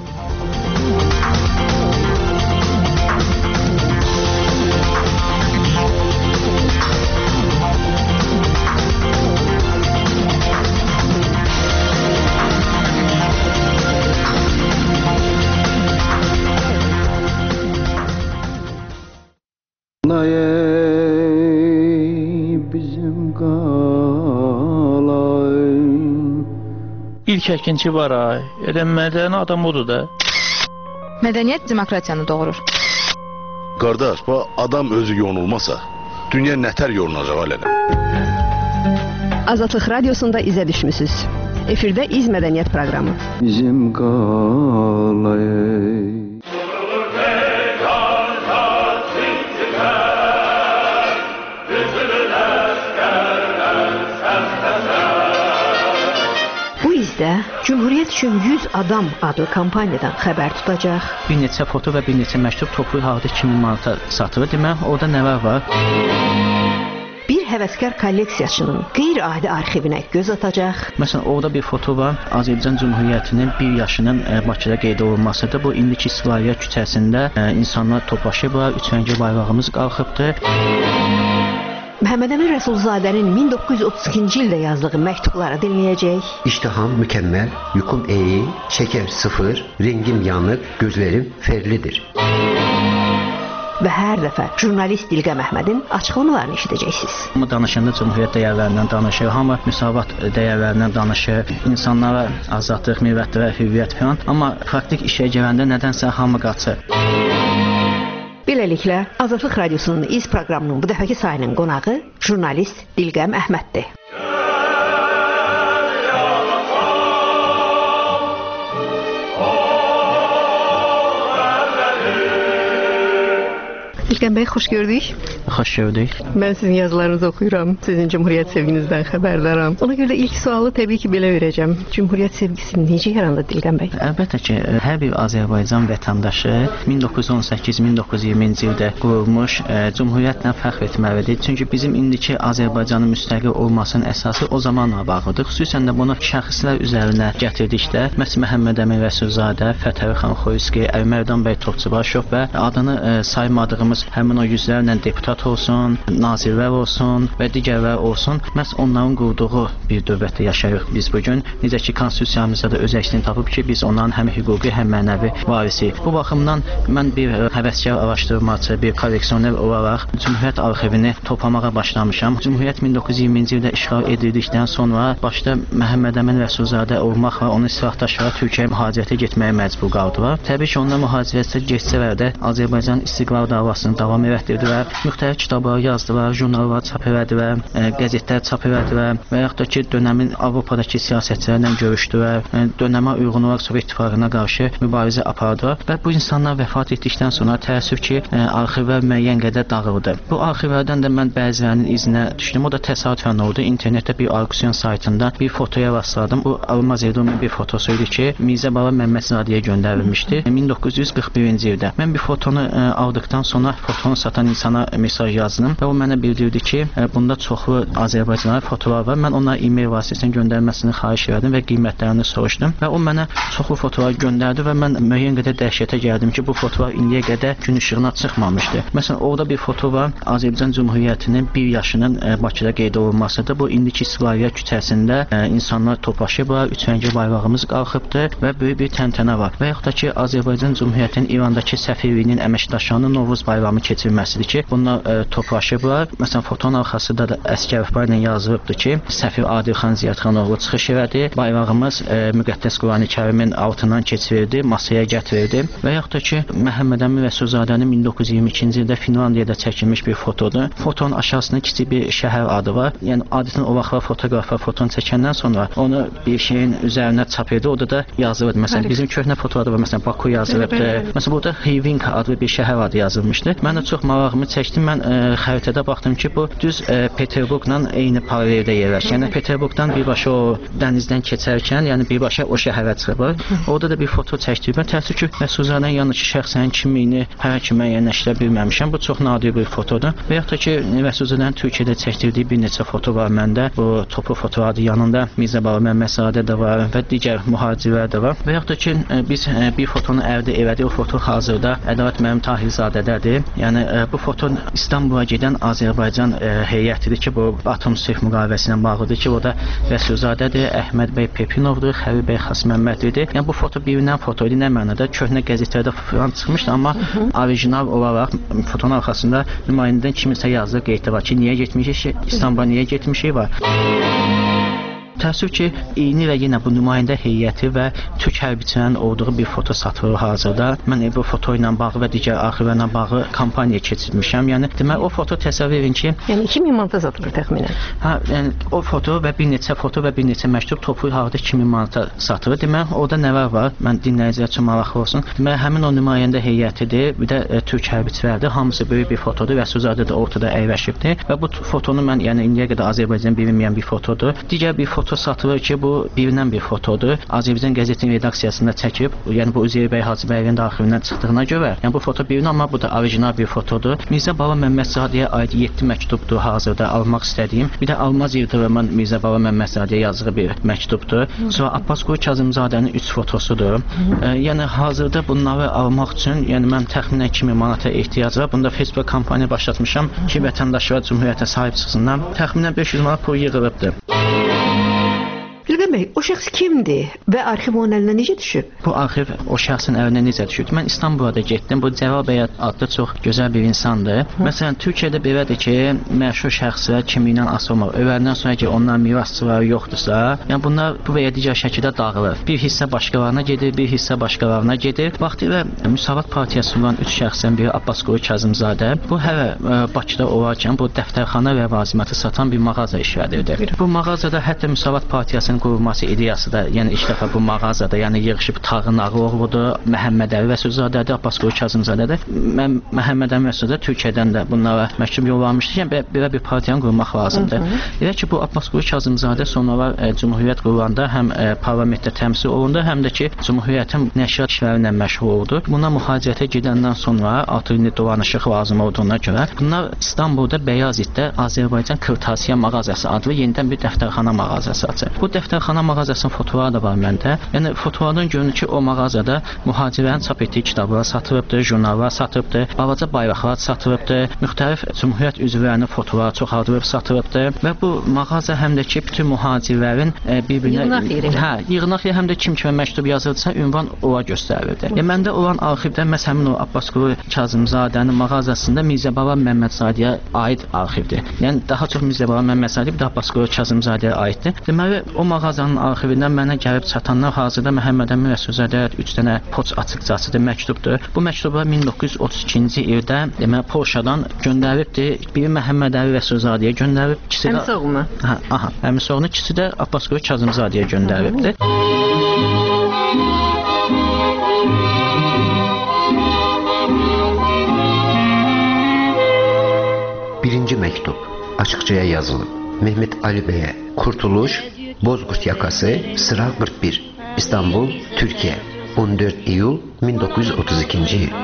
İlk əkinçi var ay. Elə mədəni adam odur da. Mədəniyyət demokratiyanı doğurur. Qardaş, bu adam özü yonulmasa, dünya nətər yorulacaq alələ? Azadlıq Radiosunda izə düşmüsünüz. Efirdə İz Mədəniyyət proqramı. Bizim qalayı. Cümhuriyyət üçün 100 adam adlı kampaniyadan xəbər tutacaq. Bir neçə foto və bir neçə məktub toplu halda 2000 manata satılır. Demək, orada nələr var? Bir həvəskar kolleksiyaçının qeyri-adi arxivinə göz atacaq. Məsələn, orada bir foto var. Azərbaycan Cümhuriyyətinin 1 yaşının Bakıda qeyd olunmasıdır. Bu indiki İsrailiyə küçəsində insanlar toplaşıblar, üçrəngli bayrağımız qalxıbdır. Məhəmməd Əmin Rəsulzadənin 1932-ci ildə yazdığı məktubları dinləyəcək. İştiham mükəmməl, yukum iyi, şəkər 0, rengim yanıq, gözlərim ferlidir. Və hər dəfə jurnalist Dilqəm Əhmədin açıqlamalarını eşidəcəksiniz. Hamı danışanda Cümhuriyyət dəyərlərindən danışır, hamı müsavat dəyərlərindən danışır, insanlara azadlıq, mürəvvət, hürriyyət falan. Amma praktik işə gələndə nədənsə hamı qaçır. Beləliklə, Azadlıq Radiosunun İz proqramının bu dəfəki sayının qonağı jurnalist Dilqəm Əhməddir. İlkən bəy, xoş gördük. Xoş gördük. Mən sizin yazılarınızı oxuyuram, sizin Cümhuriyyət sevginizdən xəbərdaram. Ona görə də ilk sualı təbii ki, belə verəcəm. Cümhuriyyət sevgisi necə yarandı Dilqəm bəy? Əlbəttə ki, hər bir Azərbaycan vətəndaşı 1918-1920-ci ildə qurulmuş Cümhuriyyətlə fəxr etməlidir. Çünki bizim indiki Azərbaycanın müstəqil olmasının əsası o zamanla bağlıdır. Xüsusən də bunu şəxslər üzərinə gətirdikdə, məhz Məhəmməd Əmin Rəsulzadə, Fətəli xan Xoyski, Əmərdan bəy Topçubaşov və adını saymadığımız həmin o yüzlərlə deputat olsun, nazirlər olsun və digərlər olsun, məhz onların qurduğu bir dövlətdə yaşayırıq biz bugün. Necə ki, konstitusiyamızda da öz əksini tapıb ki, biz onların həm hüquqi, həm mənəvi varisiyik. Bu baxımdan mən bir həvəskar araşdırmaçı, bir kolleksioner olaraq Cümhuriyyət arxivini toplamağa başlamışam. Cümhuriyyət 1920-ci ildə işğal edildikdən sonra başda Məhəmməd Əmin Rəsulzadə olmaqla onun silahdaşları Türkiyəyə mühacirətə getməyə məcbur qaldılar. Təbii ki, onlar mühacirətə geçsələr də Azərbaycan istiqlal davasını davam etdirdilər. Müxtəlif kitablar yazdılar, jurnallar çap elədilər, qəzetlər çap elədilər və yaxud da ki, dönəmin Avropadakı siyasətçilərlə görüşdülər, dönəmə uyğun olaraq Sovet İttifaqına qarşı mübarizə apardılar və bu insanlar vəfat etdikdən sonra təəssüf ki, arxivlər müəyyən qədər dağıldı. Bu arxivlərdən də mən bəzilərinin izinə düşdüm. O da təsadüfən oldu. İnternetdə bir auksion saytında bir fotoya rastladım. Bu Almaz Evdomun bir fotosu idi ki, Mirzə Baba Məmmədzadeyə göndərilmişdi 1941-ci ildə. Mən bir fotonu aldıqdan sonra fotonu satan insana mesaj yazdım və o mənə bildirdi ki, bunda çoxlu Azərbaycanlı fotolar var. Mən ona e-mail vasitəsilə göndərməsini xahiş etdim və qiymətlərini soruşdum və o mənə çoxlu fotolar göndərdi və mən müəyyən qədər dəhşətə gəldim ki, bu fotolar indiyə qədər gün işığına çıxmamışdı. Məsələn, orada bir foto var. Azərbaycan Cümhuriyyətinin 1 yaşının Bakıda qeyd olunmasıdır. Bu indiki İsrailiyə küçəsində insanlar toplaşıblar, üçrəngli bayrağımız qalxıbdır və böyük bir təntənə var. Və yaxud da ki, Azərbaycan Cümhuriyyətinin İrandakı səfirliyinin əməkdaşlarının Novruz bayramı keçirilməsidir ki, bunlar toplaşıblar. Məsələn, fotonun arxasında da əsgərfbar ilə yazılıbdır ki, Səfir Adilxan Ziyadxanoğlu çıxış elədi. Bayrağımız müqəddəs Qurani-Kərimin altından keçirildi, masaya gətirildi. Və yaxud da ki, Məhəmməd Əmin Rəsulzadənin 1922-ci ildə Finlandiyada çəkilmiş bir fotodur. Fotonun aşağısında kiçik bir şəhər adı var. Yəni adətən o vaxtlar fotoqraflar foton çəkəndən sonra onu bir şeyin üzərinə çap edir. Orada da yazılır. Məsələn, bizim köhnə fotolarda var. Məsələn, Baku yazılıbdır. Məsələn, burada Xivinka adlı bir şəhər adı yazılmışdı. Mən də çox marağımı çəkdim. Mən xəritədə baxdım ki, bu düz Peterburqla eyni paraleldə yerləşir. Yəni Peterburqdan birbaşa o dənizdən keçərkən, yəni birbaşa o şəhərə çıxır. Orada da bir foto çəkdim. Mən təəssüf ki, Rəsulzadənin yanındakı şəxsin kimliyini hələ ki müəyyənləşdirə bilməmişəm. Bu çox nadir bir fotodur. Və yaxud da ki, Rəsulzadənin Türkiyədə çəkdirdiyi bir neçə foto var məndə. Bu toplu fotolardır. Yanında Mirzə Baba Məmmədzadə də var və digər mühacirlər də var. Və yaxud da ki, biz bir fotonu əldə elədik. O foto hazırda Ədalət müəllim Tahirzadədədir. Yəni bu foto İstanbula gedən Azərbaycan heyətidir ki, bu atom sülh müqaviləsi ilə bağlıdır ki, o da Rəsulzadədir, Əhməd bəy Pepinovdur, Xəvi bəy Xasməmmədlidir. Yəni bu foto birindən foto idi. Nə mənada köhnə qəzetlərdə falan çıxmışdı, amma orijinal olaraq fotonun arxasında nümayəndədən kiminsə yazdığı qeyddə var ki, niyə getmişik, İstanbula niyə getmişik var. Təəssüf ki, eyni və yenə bu nümayəndə heyəti və Türk hərbiçilərinin olduğu bir foto satılır hazırda. Mən bu foto ilə bağlı və digər arxivlərlə bağlı kampaniya keçirmişəm. Yəni demək o foto təsəvvür edin ki, yəni 2000 manata satılır təxminən. Hə, yəni o foto və bir neçə məktub toplu halda 2000 manata satılır. Demək orada nələr var? Mən dinləyicilər üçün maraqlı olsun. Demək həmin o nümayəndə heyətidir, bir də Türk hərbiçilərdir. Hamısı böyük bir fotodur. Rəsulzadə də ortada əyləşibdir və bu fotonu mən yəni indiyə qədər Azərbaycan bilinməyən bir fotodur. Digər bir foto satılır ki, bu birindən bir fotodur. Azərbaycan qəzetinin redaksiyasında çəkib, yəni bu Üzeyir bəy Hacıbəyevin daxilindən çıxdığına görə, yəni bu foto birindən, amma bu da orijinal bir fotodur. Mirzə Baba Məmmədzadəyə aid 7 məktubdur hazırda almaq istədiyim. Bir də Almaz Yıldırımın Mirzə Baba Məmmədzadəyə yazdığı bir məktubdur. Sonra Abbas Qulu Kazımzadənin 3 fotosudur. Yəni hazırda bunları almaq üçün, yəni mən təxminən 2000 manata ehtiyac var. Bunda Facebook kampaniya başlatmışam ki, vətəndaşlar Cümhuriyyətə sahib çıxsınlar. Təxminən 500 manat pul yığılıbdır. Bilgən bəy, o şəxs kimdir və arxiv onun əlinə necə düşüb? Bu arxiv o şəxsin əlinə necə düşüb? Mən İstanbula da getdim. Bu Cəval bəy adlı çox gözəl bir insandır. Məsələn, Türkiyədə belədir ki, məşhur şəxslər kimliyindən asılı olmur. Öləndən sonra ki, onların mirasçıları yoxdursa, yəni bunlar bu və ya digər şəkildə dağılır. Bir hissə başqalarına gedir, bir hissə başqalarına gedir. Vaxtilə Müsavat Partiyası olan 3 şəxsdən biri Abbas Qulu Kazımzadə. Bu hələ Bakıda olarkən bu dəftərxana ləvazimatı satan bir mağaza işlədirdi. Bu mağazada hətta Müsavat Partiyasının qurulması ideyası da, yəni ilk dəfə bu mağazada, yəni yığışıb Tağın Ağıoğludur, Məhəmməd Əli Rəsulzadədir, Abbas Qulu Kazımzadədir. Məhəmməd Əli Rəsulzadə Türkiyədən də bunlara məktub yollamışdı. Yəni belə bir partiyanı qurmaq lazımdır. Elə ki, bu Abbas Qulu Kazımzadə sonralar Cümhuriyyət qurulanda həm parlamentdə təmsil olundu, həm də ki, Cümhuriyyətin nəşriyyat işləri ilə məşğul oldu. Buna mühacirətə gedəndən sonra artıq indi dolanışıq lazım olduğuna görə bunlar İstanbulda Bəyazitdə Azərbaycan Kırtasiya mağazası adlı yenidən bir dəftərxana mağazası açır. Bu dəftərxana mağazasının fotoları da var məndə. Yəni fotolardan görünür ki, o mağazada mühacirlərin çap etdiyi kitablar satılıbdır, jurnallar satılıbdır, balaca bayraqlar satılıbdır, müxtəlif Cümhuriyyət üzvlərinin fotoları çoxaldılıb satılıbdır və bu mağaza həm də ki, bütün mühacirlərin bir-birinə yığınaq yeri həm də kim kimə məktub yazılırsa ünvan ora göstərilirdi. Yəni məndə olan arxivdə məhz həmin o Abbas Qulu Kazımzadənin mağazasında Mirzə Baba Məmmədzadəyə aid arxivdir. Yəni daha çox Mirzə Baba Məmmədzadə bir də Abbas Qulu Kazımzadəyə aiddir. Deməli o mağazanın arxivindən mənə gəlib çatanlar hazırda Məhəmməd Əmin Rəsulzadəyə 3 dənə poçt açıqcasıdır, məktubdur. Bu məktublar 1932-ci ildə deməli Polşadan göndəribdir. Biri Məhəmməd Əli Rəsulzadəyə göndərib, ikisi də Əmisoğluna. Əmisoğluna, ikisi də Abbas Qulu Kazımzadəyə göndəribdir. Birinci məktub açıqcaya yazılıb. Mehmet Ali bəyə Kurtuluş, Bozkurt yakası, sıra 41, İstanbul, Türkiye, 14 iyul 1932 yıl.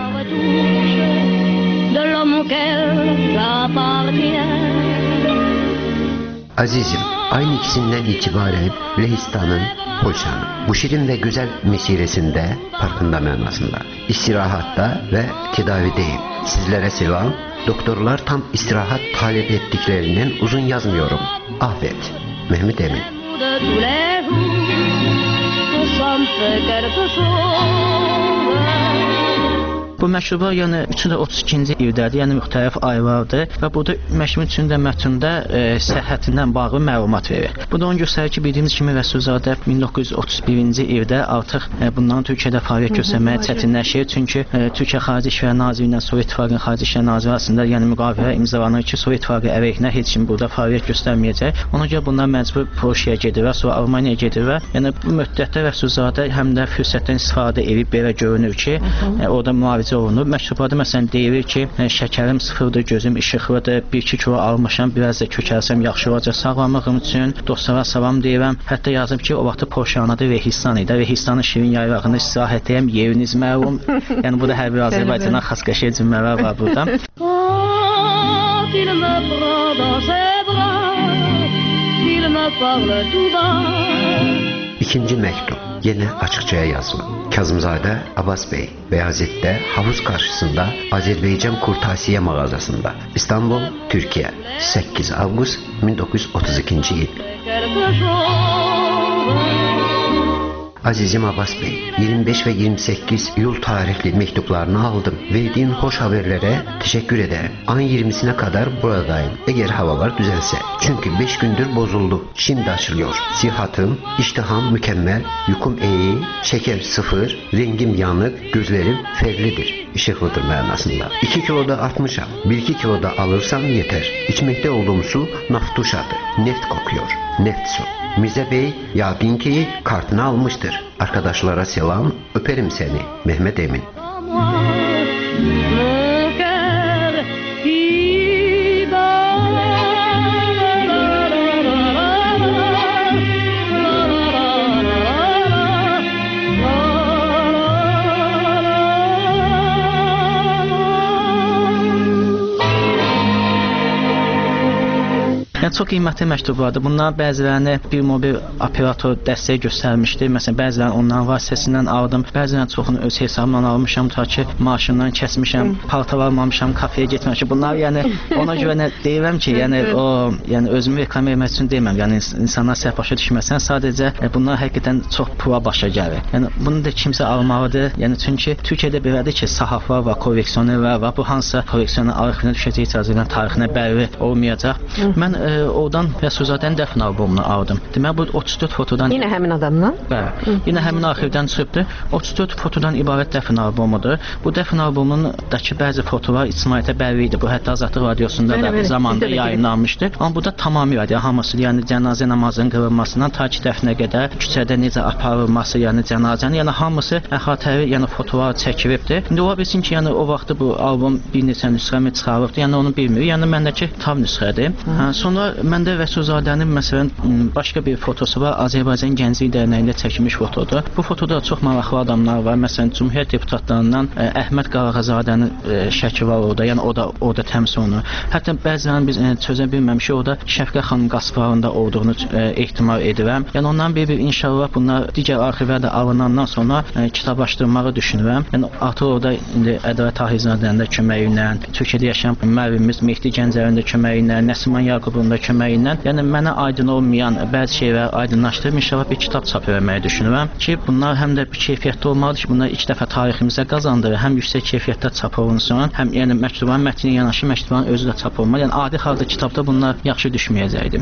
Azizim, aynı ikisinden itibaren Lehistan'ın, Polşa'nın bu şirin ve güzel mesiresinde, farkında manasında, istirahatta ve tedavideyim. Sizlere selam. Doktorlar tam istirahat talep ettiklerinden uzun yazmıyorum. Afet. Mehmet Emin. Bu məktublar yəni 332-ci ildədir, yəni müxtəlif aylardır və burada məktubun içində mətndə səhhətindən bağlı məlumat verir. Bu da onu göstərir ki, bildiyimiz kimi Rəsulzadə 1931-ci ildə artıq bundan Türkiyədə fəaliyyət göstərməyə çətinləşir. Çünki Türkiyə Xarici İşlər Naziri ilə Sovet İttifaqının Xarici İşlər Naziri arasında yəni müqavilə imzalanır ki, Sovet İttifaqı əleyhinə heç kim burada fəaliyyət göstərməyəcək. Ona görə bunlar məcbur Polşaya gedir və sonra Almaniyaya gedir və yəni bu müddətdə Rəsulzadə həm də fürsətdən istifadə edib belə görünür ki, orada müalicə olunur. Məktublarda məsələn deyilir ki, şəkərim sıfırdır, gözüm işıqlıdır, 1-2 kilo almışam, biraz da kökəlsəm yaxşı olacaq sağlamlığım üçün. Dostlara salam deyirəm. Hətta yazıb ki, o vaxt Polşanın adı Rehistan idi. Rehistanın şirin yaylağında istirahətdəyəm, yeriniz məlum. Yəni burada hər bir Azərbaycana xas qəşəng cümlələr var burada. İkinci məktub yenə açıqcaya yazılıb. Kazımzadə Abbas bəy Bəyazitdə havuz qarşısında Azərbaycan Kurtasiyə mağazasında İstanbul, Türkiyə 8 avqust 1932-ci il. Azizim Abbas bəy, 25 və 28 iyul tarixli məktublarını aldım. Verdiyin xoş haberlərə təşəkkür edərəm. Ayın 20-sinə kadar buradayım. Əgər havalar düzəlsə. Çünki 5 gündür bozuldu. Şimdi açılıyor. Sihatım, iştiham mükemmel, yukum iyi, şeker sıfır, rengim yanık, gözlerim ferlidir. İşıqlıdır mənasında. 2 kiloda artmışam. 1-2 kiloda alırsam yeter. İçməkdə olduğum su naftuşadır. Neft kokuyor. Neft su. Mirzə Bey yaqin ki kartını almıştır. Arkadaşlara selam, öperim seni. Mehmet Emin. Yəni çox qiymətli məktublardır. Bunlar bəzilərini bir mobil operator dəstək göstərmişdi. Məsələn, bəzilərini onların vasitəsindən aldım. Bəzilərini çoxunu öz hesabımdan almışam, ta ki maaşından kəsmişəm, paltar almamışam, kafeyə getməmişəm. Bunlar yəni ona görə nə deyirəm ki, yəni özümü reklam etmək üçün deməm. Yəni insanlar səhv başa düşməsin. Sadəcə bunlar həqiqətən çox pula başa gəlir. Yəni bunu da kimsə almalıdır. Yəni çünki Türkiyədə belədir ki, sahaflar var, kolleksionerlər var. Bu hansı kolleksioner arxivində düşəcək icazə tarixinə bəlli olmayacaq. Mən oradan Rəsulzadənin dəfn albomunu aldım. Deməli bu 34 fotodan. Yenə həmin adamdan? Bəli. Yenə həmin arxivdən çıxıbdı. 34 fotodan ibarət dəfn albomudur. Bu dəfn albomundakı bəzi fotolar ictimaiyyətə bəlli idi. Bu hətta Azadlıq radiosunda da zamanında yayımlanmışdı. Amma bu da tamamilə hamısı, yəni cənazə namazının qılınmasından ta ki dəfnə qədər küçədə necə aparılması, yəni cənazənin, yəni hamısı əhatəli, yəni fotolar çəkilibdi. İndi ola bilsin ki, yəni o vaxt bu albom bir neçə nüsxəmi çıxarıbdı. Yəni onu bilmirik. Yəni məndəki tam nüsxədir. Sonra məndə Rəsulzadənin məsələn başqa bir fotosu var. Azərbaycan Gənclik Dərnəyində çəkilmiş fotodur. Bu fotoda çox maraqlı adamlar var. Məsələn, Cümhuriyyət deputatlarından Əhməd Qarağazadənin şəkli var orada. Yəni o da orada təmsil olunur. Hətta bəzən biz çözə bilməmişik. Orada Şəfqət xanım Qasıblarında olduğunu ehtimal edirəm. Yəni ondan bir inşallah bunlar digər arxivlərdə alınandan sonra kitablaşdırmağı düşünürəm. Yəni artıq orada indi Ədavət Tahirzadənin də köməyi ilə, Türkiyədə yaşayan müəllimimiz Mehdi Gəncəvin də köməyi ilə, Nəsiman Yaqubun da köməyi ilə, yəni mənə aydın olmayan bəzi şeyləri aydınlaşdırıb inşallah bir kitab çap etməyi düşünürəm ki, bunlar həm də bir keyfiyyətli olmalıdır ki, bunlar ilk dəfə tariximizə qazandırır, həm yüksək keyfiyyətdə çap olunsun, həm yəni məktubların mətninə yanaşı məktubların özü də çap olmalı. Yəni adi halda kitabda bunlar yaxşı düşməyəcəkdi.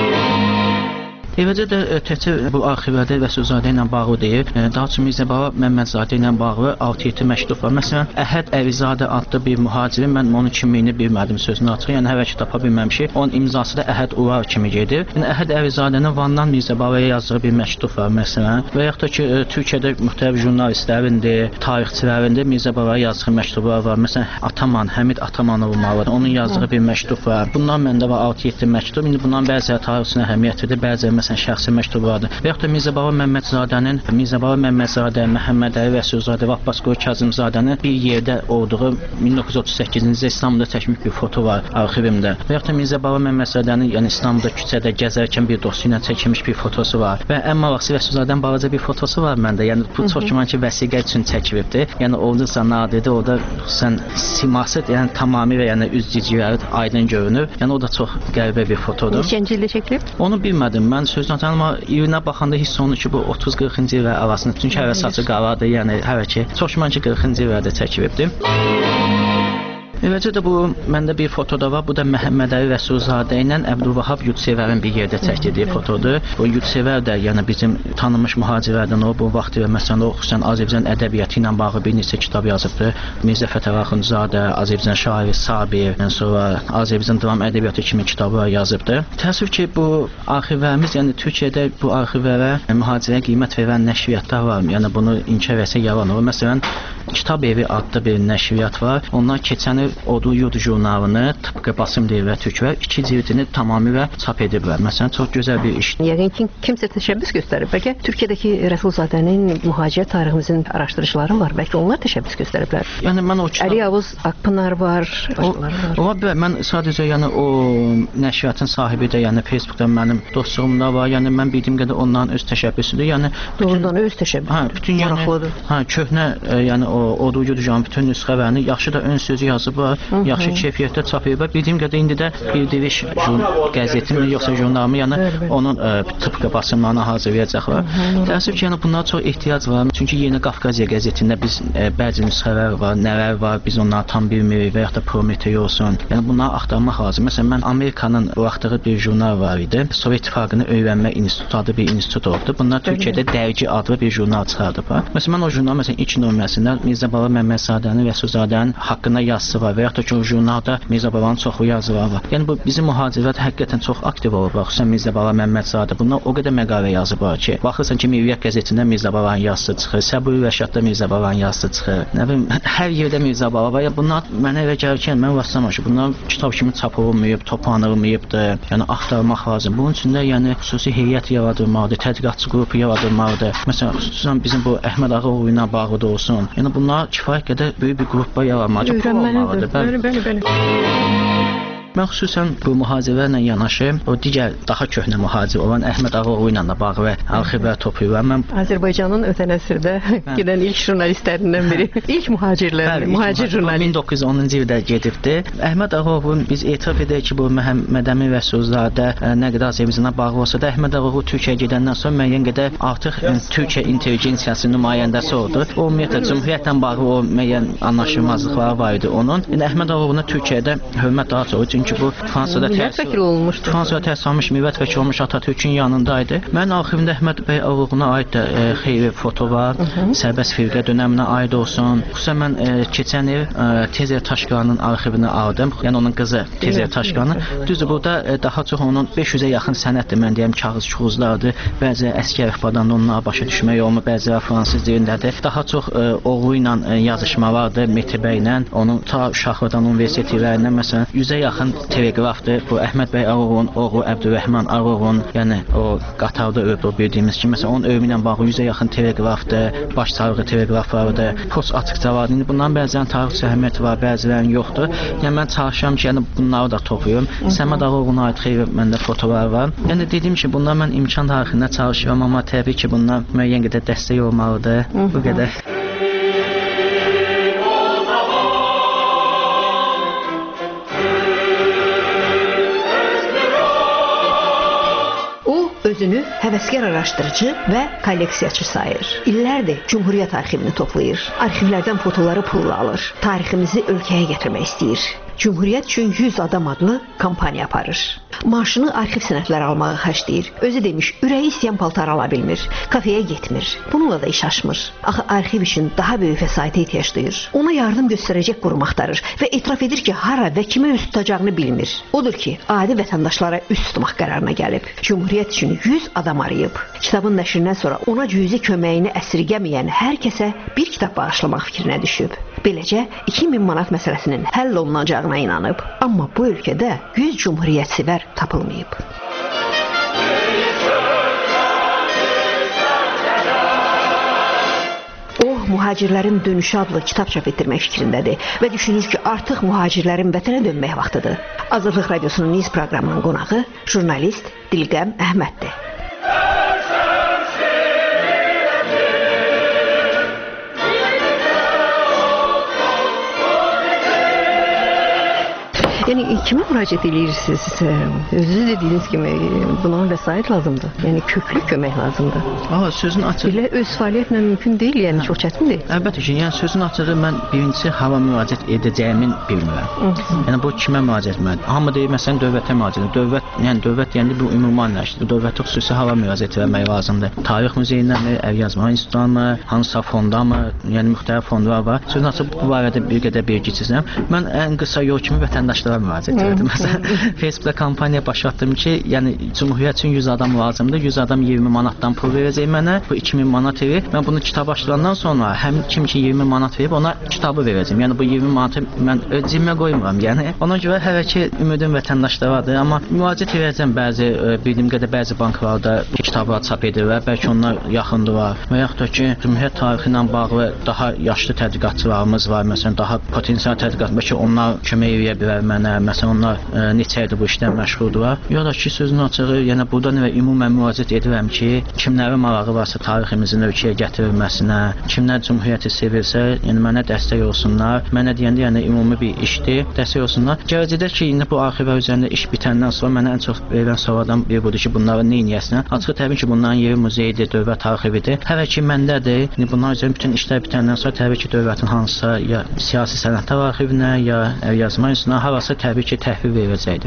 Evəcə də təkcə bu arxivlərdə Rəsulzadə ilə bağlı deyil, daha çox Mirzəbaba Məmmədzadə ilə bağlı 6-7 məktub var. Məsələn, Əhəd Əvizadə adlı bir mühacirin, mən onun kimliyini bilmədim sözünü açıq, yəni hələ ki tapa bilməmişik. Onun imzası da Əhəd Urar kimi gedir. Yəni Əhəd Əvizadənin Vandan Mirzəbabaya yazdığı bir məktub var məsələn. Və yaxud da ki, Türkiyədə müxtəlif jurnalistlərindir, tarixçilərindir Mirzəbabaya yazdığı məktublar var. Məsələn, Ataman, Həmid Atamanov var. Onun yazdığı bir məktub var. Bundan məndə var 6-7 məktub. İndi bundan bəziləri tarix üçün əhəmiyyətlidir, bəziləri məsələn şəxsi məktublardır. Və yaxud da Mirzəbaba Məmmədzadənin, Mirzəbaba Məmmədzadə, Məhəmməd Əli Rəsulzadə və Abbas Qoy Kazımzadənin bir yerdə olduğu 1938-ci ildə İstanbulda çəkilmiş bir foto var arxivimdə. Və yaxud da Mirzəbaba Məmmədzadənin, yəni İstanbulda küçədə gəzərkən bir dostu ilə çəkilmiş bir fotosu var. Və ən maraqlısı Rəsulzadənin balaca bir fotosu var məndə. Yəni bu çox güman ki, vəsiqə üçün çəkilibdir. Yəni olduqca nadirdir. Orada xüsusən siması, yəni tamamilə yəni üz cizgiləri aydın görünür. Yəni o da çox qəribə bir fotodur. Neçənci ildə çəkilib? Onu bilmədim. Mən sözünə amma irinə baxanda hiss olunur ki, bu 30-40-cı illər arasında, çünki hələ saçı qaradır, yəni hələ ki, çox güman ki, 40-cı illərdə çəkilibdir. Eləcə də bu məndə bir foto da var. Bu da Məhəmməd Əli Rəsulzadə ilə Əbdülvahab Yudsevərin bir yerdə çəkdirdiyi fotodur. Bu Yudsevər də yəni bizim tanınmış mühacirlərdən o bu vaxtı məsələn o xüsusən Azərbaycan ədəbiyyatı ilə bağlı bir neçə kitab yazıbdı. Mirzə Fətəli Axundzadə, Azərbaycan şairi Sabir, sonra Azərbaycan dram ədəbiyyatı kimi kitablar yazıbdı. Təəssüf ki, bu arxivlərimiz, yəni Türkiyədə bu arxivlərə mühacirəyə qiymət verən nəşriyyatlar var. Yəni bunu inkar etsək yalan olur. Məsələn, Kitab Evi adlı bir nəşriyyat var. Onlar keçən il Odu Yurd jurnalını tıpkı basım dili və türklər 2 cildini tamamilə çap ediblər. Məsələn, çox gözəl bir işdir. Yəqin ki, kimsə təşəbbüs göstərib. Bəlkə Türkiyədəki Rəsulzadənin mühacirət tariximizin araşdırıcıları var. Bəlkə onlar təşəbbüs göstəriblər. Yəni mən o kitab Əli Yavuz Akpınar var, başqaları var. Ola bilər. Mən sadəcə yəni o nəşriyyatın sahibi də yəni Facebookda mənim dostluğumda var. Yəni mən bildiyim qədər onların öz təşəbbüsüdür. Yəni doğrudan öz təşəbbüsü. Hə, bütün yəni köhnə yəni o Odu Yurd jurnalının bütün nüsxələrini yaxşı da ön sözü yazıblar. Yaxşı keyfiyyətdə çap ediblər. Bildiyim qədər indi də Bildiriş qəzetimi yoxsa jurnalımı, yəni onun tıpkı basımlarını hazırlayacaqlar. Təəssüf ki, yəni bunlara çox ehtiyac var. Çünki Yeni Qafqaziya qəzetində biz bəzi nüsxələr var, nələr var, biz onları tam bilmirik və ya da Prometey olsun. Yəni bunları axtarmaq lazım. Məsələn, mən Amerikanın buraxdığı bir jurnal var idi. Sovet İttifaqını öyrənmə institutu adlı bir institut oldu. Bunlar Türkiyədə Dərgi adlı bir jurnal çıxardıblar. Məsələn, mən o jurnal ilk nömrəsində Mirzə Baba Məmmədzadənin və Rəsulzadənin haqqında yazısı var və ya da ki, o jurnalda Mirzə Babanın çoxlu yazıları var. Yəni bu bizim mühacirət həqiqətən çox aktiv olub. Xüsusən Mirzə Baba Məmmədzadə bunlar o qədər məqalə yazıblar ki, baxırsan ki, Millət qəzetində Mirzə Babanın yazısı çıxır, Səburi Rəşadda Mirzə Babanın yazısı çıxır. Nə bilim, hər yerdə Mirzə Baba var. Bunlar mənə elə gəlir ki, mən rastlamışam ki, bunlar kitab kimi çap olunmayıb, toparlanmayıbdır. Yəni axtarmaq lazım. Bunun üçün də yəni xüsusi heyət yaradılmalıdır, tədqiqatçı qrupu yaradılmalıdır. Məsələn, xüsusən bizim bu Əhməd Ağaoğlu ilə bağlı da olsun. Yəni bunlar kifayət qədər böyük bir qrupla yaranmalıdır. Bəli. Mən xüsusən bu mühacirlərlə yanaşı, o digər daha köhnə mühacir olan Əhməd Ağaoğlu ilə də bağlı arxivlər toplayıram. Mən Azərbaycanın ötən əsrdə gedən ilk jurnalistlərindən biri, ilk mühacirlər, mühacir jurnalist 1910-cu ildə gedibdi. Əhməd Ağaoğlu biz etiraf edək ki, bu Məhəmməd Əmin Rəsulzadə nə qədər Azərbaycana bağlı olsa da Əhməd Ağaoğlu Türkiyəyə gedəndən sonra müəyyən qədər artıq Türkiyə intelligensiyasının nümayəndəsi oldu. O ümumiyyətlə Cümhuriyyətlə bağlı o müəyyən anlaşılmazlıqları var idi onun. Yəni Əhməd Ağaoğluna Türkiyədə hörmət daha çox, çünki bu Fransada təhsil almış, millət vəkili olmuş Atatürkün yanındaydı. Mənim arxivimdə Əhməd bəy Ağaoğluna aid də xeyli foto var. Sərbəst firqə dönəminə aid olsun. Xüsusən mən keçən il Tezer Taşqanın arxivini aldım. Yəni onun qızı Tezer Taşqanı. Düzdür, burada daha çox onun 500-ə yaxın sənəddir. Mən deyəm kağız-çuğuzlardır. Bəzi əskər ixfadan onlara başa düşmək olmur, bəziləri fransız dilindədir. Daha çox oğlu ilə yazışmalardır, Mehdi bəylə. Onun ta uşaqlıqdan universitet illərindən məsələn 100-ə yaxın teleqrafdır. Bu Əhməd bəy Ağaoğlunun oğlu Əbdürrəhman Ağaoğlunun, yəni o Qatarda öldü, o bildiyimiz kimi. Məsələn, onun ölümü ilə bağlı 100-ə yaxın teleqrafdır, baş çarığı teleqraflarıdır, post açıqca var. İndi bunların bəzilərinin tarixçi əhəmiyyəti var, bəzilərinin yoxdur. Yəni mən çalışıram ki, yəni bunları da toplayım. Səməd Ağaoğluna aid xeyli məndə fotolar var. Yəni dediyim ki, bunlar mən imkan tarixində çalışıram, amma təbii ki, bunlar müəyyən qədər dəstək olmalıdır. Bu qədər. Özünü həvəskar araşdırıcı və kolleksiyaçı sayır. İllərdir Cümhuriyyət arxivini toplayır. Arxivlərdən fotoları pulla alır. Tariximizi ölkəyə gətirmək istəyir. Cümhuriyyət üçün 100 adam adlı kampaniya aparır. Maaşını arxiv sənədləri almağa xərcləyir. Özü demiş, ürəyi istəyən paltar ala bilmir. Kafeyə getmir. Bununla da iş aşmır. Axı arxiv üçün daha böyük vəsaitə ehtiyac duyur. Ona yardım göstərəcək qurum axtarır və etiraf edir ki, hara və kimə üst tutacağını bilmir. Odur ki, adi vətəndaşlara üst tutmaq qərarına gəlib. Cümhuriyyət üçün 100 adam arayıb. Kitabın nəşrindən sonra ona cüzi köməyini əsirgəməyən hər kəsə bir kitab bağışlamaq fikrinə düşüb. Beləcə 2000 manat məsələsinin həll olunacağına inanıb. Amma bu ölkədə 100 cümhuriyyətsevər tapılmayıb. O, mühacirlərin dönüşü adlı kitab çap etdirmək fikrindədir və düşünür ki, artıq mühacirlərin vətənə dönmək vaxtıdır. Azadlıq Radiosunun Niz proqramının qonağı jurnalist Dilqəm Əhməddir. Yəni kimə müraciət edirsiniz? Özünüz dediyiniz kimi buna vəsait lazımdır. Yəni köklü kömək lazımdır. Sözün açığı. Elə öz fəaliyyətlə mümkün deyil, yəni çox çətindir. Əlbəttə ki, yəni sözün açığı mən birincisi hava müraciət edəcəyimin bilmirəm. Yəni bu kimə müraciət etməlidir? Hamı deyir məsələn dövlətə müraciət. Dövlət yəni bu ümumləşdir. Dövlətə xüsusi hava müraciət etmək lazımdır. Tarix muzeyindənmi, Əlyazma institutundanmı, hansısa fonddanmı, yəni müxtəlif fondlar var. Sözün açığı bu barədə bir qədər bilgiçisəm. Mən ən qısa yol kimi vətəndaşlara müraciət edirdim. Məsələn, Facebookda kampaniya başlatdım ki, yəni Cümhuriyyət üçün 100 adam lazımdır. 100 adam 20 manatdan pul verəcək mənə. Bu 2000 manat verir. Mən bunu kitab açdırandan sonra həm kim ki 20 manat verib ona kitabı verəcəm. Yəni bu 20 manatı mən cibimə qoymuram. Yəni ona görə hələ ki ümidim vətəndaşlardadır, amma müraciət edəcəm bəzi bildiyim qədər bəzi banklarda kitablar çap edirlər. Bəlkə onlar yaxındırlar. Və yaxud da ki Cümhuriyyət tarixi ilə bağlı daha yaşlı tədqiqatçılarımız var. Məsələn, daha potensial tədqiqat, bəlkə onlar kömək edə bilər mənə. Məsələn, onlar neçə ildir bu işlə məşğuldurlar. Ya da ki sözün açığı, yəni burada nə ümumən müraciət edirəm ki, kimlərin marağı varsa tariximizin ölkəyə gətirilməsinə, kimlər Cümhuriyyəti sevirsə, yəni mənə dəstək olsunlar. Mənə deyəndə yəni ümumi bir işdir, dəstək olsunlar. Gələcəkdə ki, indi bu arxivlər üzərində iş bitəndən sonra mənə ən çox verilən suallardan biri budur ki, bunları nə edəsən? Açıq təbii ki, bunların yeri muzeydir, dövlət arxividir. Hələ ki məndədir. İndi bunlar üzərində bütün işlər bitəndən sonra təbii ki, dövlətin hansısa ya siyasi sənədlər arxivinə, ya Əlyazma institutuna harasa təbii ki, təhvil veriləcəkdir.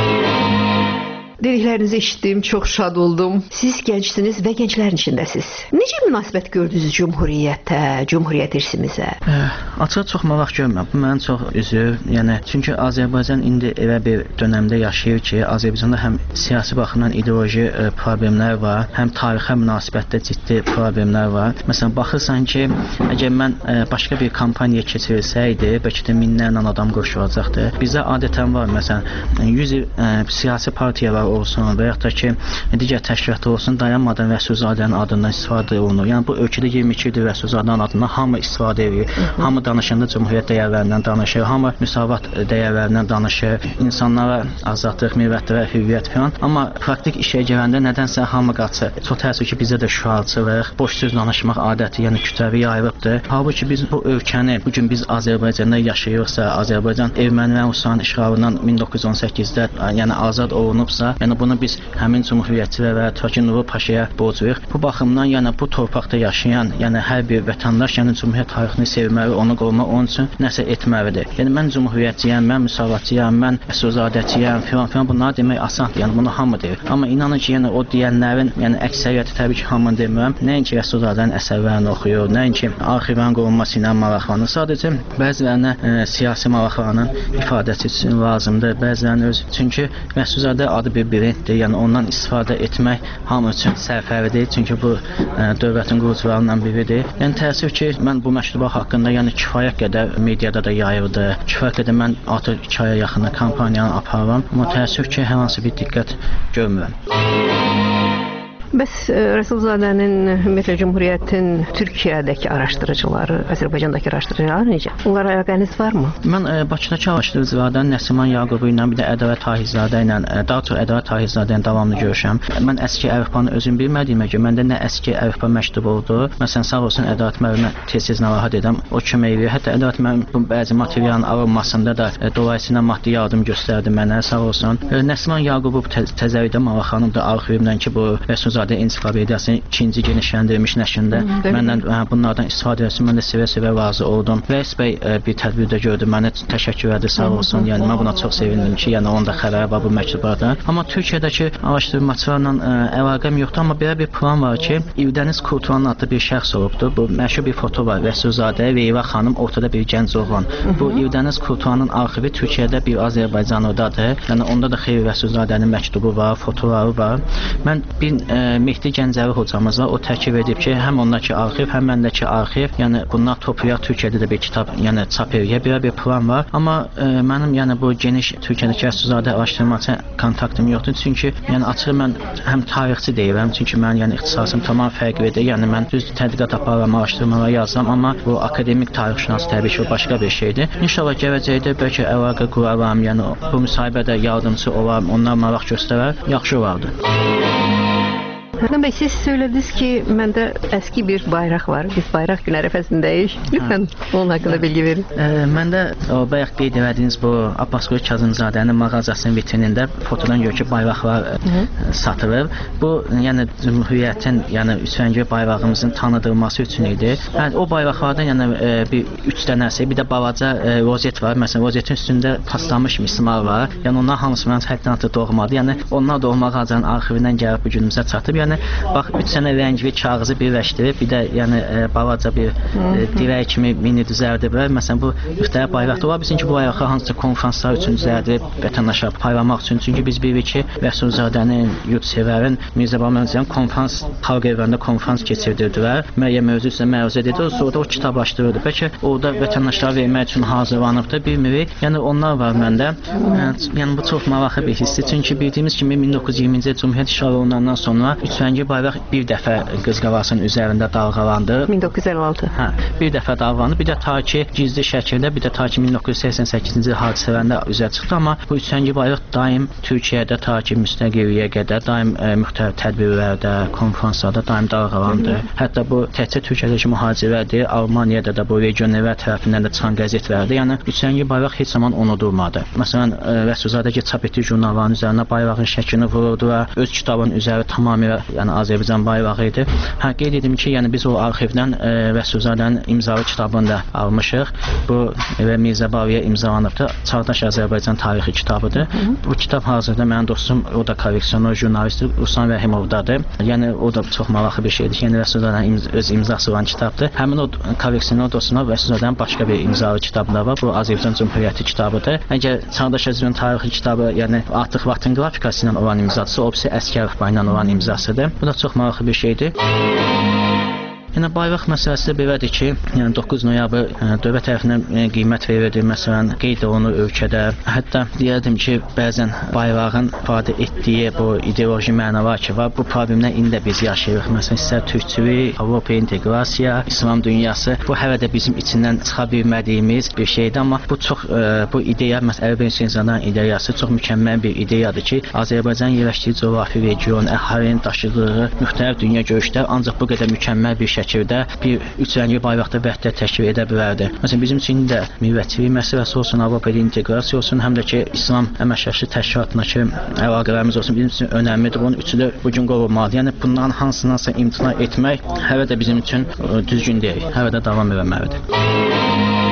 Dediklərinizi eşitdim, çox şad oldum. Siz gəncsiniz və gənclərin içindəsiz. Necə münasibət gördünüz Cümhuriyyətə, Cümhuriyyət irsimizə? Açıq çox maraq görmürəm. Bu mənim çox üzür. Yəni çünki Azərbaycan indi elə bir dövrdə yaşayır ki, Azərbaycanda həm siyasi baxımdan ideoloji problemlər var, həm tarixə münasibətdə ciddi problemlər var. Məsələn, baxırsan ki, əgər mən başqa bir kampaniya keçirsəydi, bəlkə də minlərlə adam qoşulacaqdı. Bizdə adətən var, məsələn, 100 siyasi partiyalar olsun və yaxud da ki, digər təşkilatlar olsun, dayanmadan Rəsulzadənin adından istifadə olunur. Yəni bu ölkədə 22 ildir Rəsulzadənin adından hamı istifadə edir. Hamı danışanda Cümhuriyyət dəyərlərindən danışır, hamı müsavat dəyərlərindən danışır, insanlara azadlıq, millətlərə hürriyyət falan. Amma praktik işə gələndə nədənsə hamı qaçır. Çox təəssüf ki, bizdə də şüarçılıq, boş söz danışmaq adəti, yəni kütləvi yayılıbdır. Halbuki biz bu ölkəni bu gün biz Azərbaycanda yaşayırıqsa, Azərbaycan erməni və Rusiyanın işğalından 1918-də yəni azad olunubsa, yəni bunu biz həmin cümhuriyyətçilərə, Təki Nuru Paşaya borcluyuq. Bu baxımdan yəni bu torpaqda yaşayan, yəni hər bir vətəndaş yəni Cümhuriyyət tarixini sevməli, onu qorumaq, onun üçün nəsə etməlidir. Yəni mən cümhuriyyətçiyəm, mən müsavatçıyam, mən Rəsulzadəçiyəm filan bunları demək asandır. Yəni bunu hamı deyir. Amma inanın ki, yəni o deyənlərin, yəni əksəriyyəti təbii ki, hamını demirəm. Nəinki Rəsulzadənin əsərlərini oxuyur, nəinki arxivlərin qorunması ilə maraqlanır. Sadəcə bəzilərinə siyasi maraqlarının ifadəsi üçün lazımdır. Bəzilərinin öz çünki Rəsulzadə adı bir brenddir, yəni ondan istifadə etmək hamı üçün sərfəlidir, çünki bu dövlətin qurucularından biridir. Yəni təəssüf ki, mən bu məktublar haqqında yəni kifayət qədər mediada da yayıldı, kifayət qədər mən artıq 2 aya yaxında kampaniyanı aparıram, amma təəssüf ki, hər hansı bir diqqət görmürəm. Bəs Rəsulzadənin ümumiyyətlə Cümhuriyyətin Türkiyədəki araşdırıcıları, Azərbaycandakı araşdırıcılar necə? Onlara əlaqəniz varmı? Mən Bakıdakı araşdırıcılardan Nəsiman Yaqublu ilə, bir də Ədəvət Tahirzadə ilə, daha çox Ədəvət Tahirzadə ilə davamlı görüşəm. Mən əski əlifbanı özüm bilmədiyimə görə məndə nə əski əlifba məktubu oldu. Məsələn, sağ olsun Ədəvət müəllimə tez-tez narahat edirəm. O kömək edir. Hətta Ədəvət müəllim bu bəzi materialın alınmasında da dolayısıyla maddi yardım göstərdi mənə, sağ olsun. Nəsiman Yaqublu təzəvvürdə maraqlanıb da arxivimdən ki, bu Rəsulzadə ensiklopediyasının 2-ci genişləndirilmiş nəşrində məndən bunlardan istifadə etsin. Mən də sevə-sevə razı oldum. Rəis bəy bir tədbirdə gördü, mənə təşəkkür etdi, sağ olsun. Yəni mən buna çox sevindim ki, yəni onun da xəbəri var bu məktublardan. Amma Türkiyədəki araşdırmaçılarla əlaqəm yoxdur, amma belə bir plan var ki, İldəniz Kurtulan adlı bir şəxs olubdur. Bu məşhur bir foto var. Rəsulzadə, Veyva xanım, ortada bir gənc oğlan. Bu İldəniz Kurtulanın arxivi Türkiyədə bir Azərbaycanlıdadır. Yəni onda da xeyli Rəsulzadənin məktubu var, fotoları var. Mən bir Mehdi Gəncəvi hocamız var. O təklif edib ki, həm ondakı arxiv, həm məndəki arxiv, yəni bunlar toplayaq Türkiyədə də bir kitab, yəni çap edir. Belə bir plan var. Amma mənim yəni bu geniş Türkiyədəki Rəsulzadə araşdırmaçı kontaktım yoxdur. Çünki yəni açıq mən həm tarixçi deyirəm, çünki mən yəni ixtisasım tamam fərqlidir. Yəni mən düz tədqiqat aparıram, araşdırmalar yazıram, amma bu akademik tarixşünas təbii ki, o başqa bir şeydir. İnşallah gələcəkdə bəlkə əlaqə quraram, yəni bu müsahibədə yardımçı olaram, onlar maraq göstərər, yaxşı olardı. Fərqan bəy, siz söylədiniz ki, məndə əski bir bayraq var. Biz bayraq günü ərəfəsindəyik. Lütfən onun haqqında bilgi verin. Məndə o bayaq qeyd etdiyiniz bu Abbasqulu Kazımzadənin mağazasının vitrinində fotodan görək ki, bayraqlar satılır. Bu, yəni Cümhuriyyətin, yəni üçrəngli bayrağımızın tanıdılması üçün idi. O bayraqlardan yəni bir 3 dənəsi, bir də balaca rozet var. Məsələn, rozetin üstündə paslanmış mismar var. Yəni onlar hamısı mənim həddən artıq doğmadır. Yəni onlar doğma ağacının arxivindən gəlib bu günümüzə çatıb. Yəni bax 3 dənə rəngli kağızı birləşdirib, bir də yəni balaca bir dirək kimi mini düzəldiblər. Məsələn, bu müxtəlif bayraqlar var. Çünki bu bayraqlar hansısa konfranslar üçün düzəldib vətəndaşa paylamaq üçün. Çünki biz bilirik ki, Rəsulzadənin, Yurdsevərin, Mirzə Bağırzadə konfrans xalq evlərində konfrans keçirdirdilər. Müəyyən mövzu üzrə məruzə edirdi. Sonra da o kitablaşdırıldı. Bəlkə orada vətəndaşlara vermək üçün hazırlanıbdı, bilmirik. Yəni onlar var məndə. Yəni bu çox maraqlı bir hissdir. Çünki bildiyimiz kimi 1920-ci il Cümhuriyyət işğal olunandan sonra üçrəngli bayraq bir dəfə Qızqalasının üzərində dalğalandı. 1956. Hə, bir dəfə dalğalandı. Bir də ta ki gizli şəkildə, bir də ta ki 1988-ci il hadisələrində üzə çıxdı. Amma bu üçrəngli bayraq daim Türkiyədə ta ki müstəqilliyə qədər daim müxtəlif tədbirlərdə, konfranslarda daim dalğalandı. Hətta bu təkcə Türkiyədəki mühacirlərdir, Almaniyada da bu regionlər tərəfindən də çıxan qəzetlərdir. Yəni üçrəngli bayraq heç zaman unudulmadı. Məsələn, Rəsulzadə çap etdiyi jurnalların üzərinə bayrağın şəklini vururdu və öz kitabının üzəri tamamilə yəni Azərbaycan bayrağı idi. Qeyd edim ki, yəni biz o arxivdən Rəsulzadənin imzalı kitabını da almışıq. Bu və Mirzə Bağırzadə imzalanıbdı. Çağdaş Azərbaycan tarixi kitabıdır. Bu kitab hazırda mənim dostum, o da kolleksiyoner, jurnalist Ruslan Rəhimovdadır. Yəni o da çox maraqlı bir şeydir. Yəni Rəsulzadənin öz imzası olan kitabdır. Həmin o kolleksiyoner dostuna Rəsulzadənin başqa bir imzalı kitabı da var. Bu Azərbaycan Cümhuriyyəti kitabıdır. Əgər Çağdaş Azərbaycan tarixi kitabı, yəni artıq Vatın qrafikası ilə olan imzası, o birisi Əsgərov ilə olan imzasıdır. Bu da çox maraqlı bir şeydir. Yəni bayraq məsələsi də belədir ki, yəni 9 noyabr dövlət tərəfindən qiymət verildi. Məsələn, qeyd olunur ölkədə. Hətta deyərdim ki, bəzən bayrağın ifadə etdiyi bu ideoloji mənalar ki var, bu problemdən indi də biz yaşayırıq. Məsələn, istər türkçülük, Avropa inteqrasiya, İslam dünyası, bu hələ də bizim içindən çıxa bilmədiyimiz bir şeydir. Amma bu çox bu ideya, məsələn, Ərəb insanların ideyası çox mükəmməl bir ideyadır ki, Azərbaycan yerləşdiyi coğrafi region, əhalinin daşıdığı müxtəlif dünya görüşlər ancaq bu qədər mükəmməl bir şəkildə bir üçrəngli bayraqda vəhdət təşkil edə bilərdi. Məsələn, bizim üçün də millətçilik məsələsi olsun, Avropa inteqrasiya olsun, həm də ki, İslam əməkdaşlıq təşkilatındakı əlaqələrimiz olsun, bizim üçün önəmlidir. Bunun üçü də bu gün qorunmalıdır. Yəni bunların hansındansa imtina etmək hələ də bizim üçün düzgün deyil. Hələ də davam etməlidir.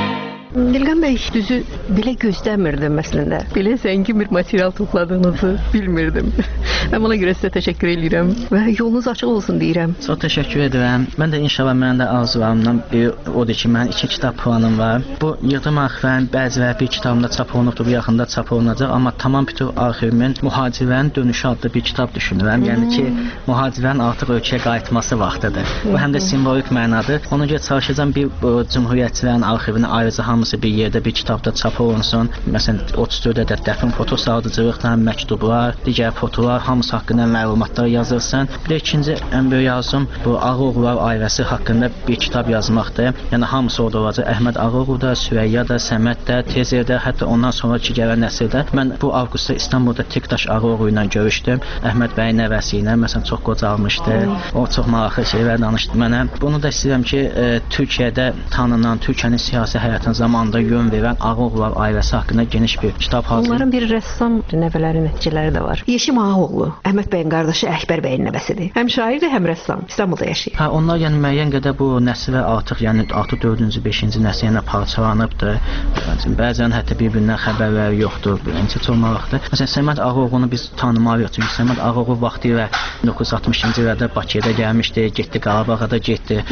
Dilqan bəy, düzü belə gözləmirdim əslində. Belə zəngin bir material topladığınızı bilmirdim. Mən buna görə sizə təşəkkür edirəm və yolunuz açıq olsun deyirəm. Çox təşəkkür edirəm. Mən də inşallah mənim də arzularımdan biri odur ki, mənim 2 kitab planım var. Bu yığdım arxivlərin bəziləri bir kitabımda çap olunubdur, bu yaxında çap olunacaq, amma tamam bütün arxivimin mühacirlərin dönüşü adlı bir kitab düşünürəm. Yəni ki, mühacirlərin artıq ölkəyə qayıtması vaxtıdır. Bu həm də simvolik mənadır. Ona görə çalışacağam bir cümhuriyyətçilərin arxivini ayrıca hamısı bir yerdə bir kitabda çap olunsun. Məsələn, 34 ədəd dəfn foto sadıcılıqla məktublar, digər fotolar, hamısı haqqında məlumatlar yazılsın. Bir də ikinci ən böyük arzum bu Ağaoğullar ailəsi haqqında bir kitab yazmaqdır. Yəni hamısı orada olacaq. Əhməd Ağaoğlu da, Sürəyya da, Səməd də, Tezer də, hətta ondan sonraki gələn nəsildə. Mən bu avqustda İstanbulda Tikdaş Ağaoğlu ilə görüşdüm. Əhməd bəyin nəvəsi ilə, məsələn, çox qocalmışdı. O çox maraqlı şeylər danışdı mənə. Bunu da istəyirəm ki, Türkiyədə tanınan, Türkiyənin siyasi həyatının zamanında yön verən Ağaoğullar ailəsi haqqında geniş bir kitab hazırlayıb. Onların bir rəssam nəvələri, nəticələri də var. Yeşim Ağaoğlu, Əhməd bəyin qardaşı Əkbər bəyin nəvəsidir. Həm şairdir, həm rəssam. İstanbulda yaşayır. Hə, onlar yəni müəyyən qədər bu nəslə artıq, yəni artıq 4-cü, 5-ci nəslə ilə parçalanıbdır. Bəzən hətta bir-birindən xəbərləri yoxdur. Birinci çox maraqlıdır. Məsələn, Səməd Ağaoğlunu biz tanımalıyıq. Çünki Səməd Ağaoğlu vaxtilə 1960-cı illərdə Bakıya gəlmişdi, getdi Qarabağa da getdi.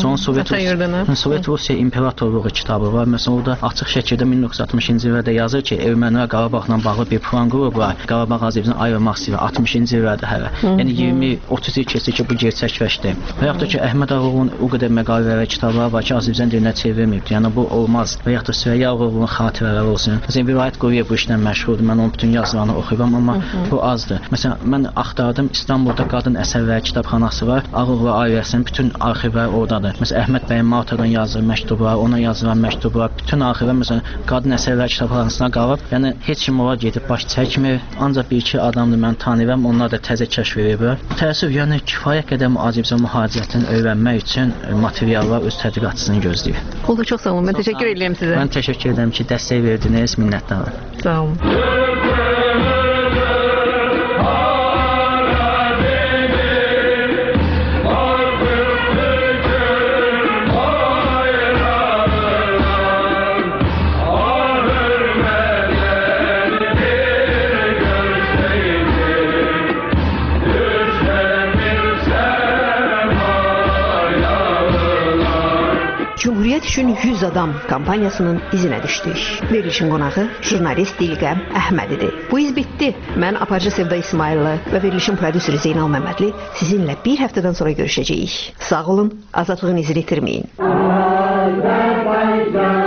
Məsələn, Sovet Rusiya İmperatorluğu kitabı var. Məsələn, orada açıq şəkildə 1960-cı illərdə yazır ki, ermənilər Qarabağla bağlı bir plan qurublar. Qarabağ Azərbaycanı ayırmaq istəyir 60-cı illərdə hələ. Yəni 20-30 il keçir ki, bu gerçəkləşdi. Və yaxud da ki, Əhməd Ağaoğlunun o qədər məqalələri və kitabları var ki, Azərbaycan dilinə çevrilməyib. Yəni bu olmaz. Və yaxud da Sürəyya Ağaoğlunun xatirələri olsun. Məsələn, Vilayət Quruyev bu işlə məşğuldur. Mən onun bütün yazılarını oxuyuram, amma bu azdır. Məsələn, mən axtardım, İstanbulda qadın əsərləri kitabxanası var. Ağaoğlu ailəsinin bütün arxivləri oradadır. Məsələn, Əhməd bəyin Maltadan yazdığı məktublar, ona yazılan məktublar, bütün axırda məsələn qadın əsərlər kitabxanasına qalıb, yəni heç kim ora gedib baş çəkmir. Ancaq bir-iki adamdır mən tanıyıram, onlar da təzə kəşf ediblər. Təəssüf, yəni kifayət qədər Azərbaycan mühacirətini öyrənmək üçün materiallar öz tədqiqatçısını gözləyir. Oldu, çox sağ olun. Mən təşəkkür edirəm sizə. Mən təşəkkür edirəm ki, dəstək verdiniz, minnətdaram. Sağ olun. Cumhuriyyət üçün 100 adam kampaniyasının izinə düşdük. Verilişin qonağı jurnalist Dilqəm Əhmədidir. Bu iz bitdi. Mən aparıcı Sevda İsmayıllı və verilişin prodüseri Zeynal Məmmədli sizinlə bir həftədən sonra görüşəcəyik. Sağ olun, azadlığın izini itirməyin.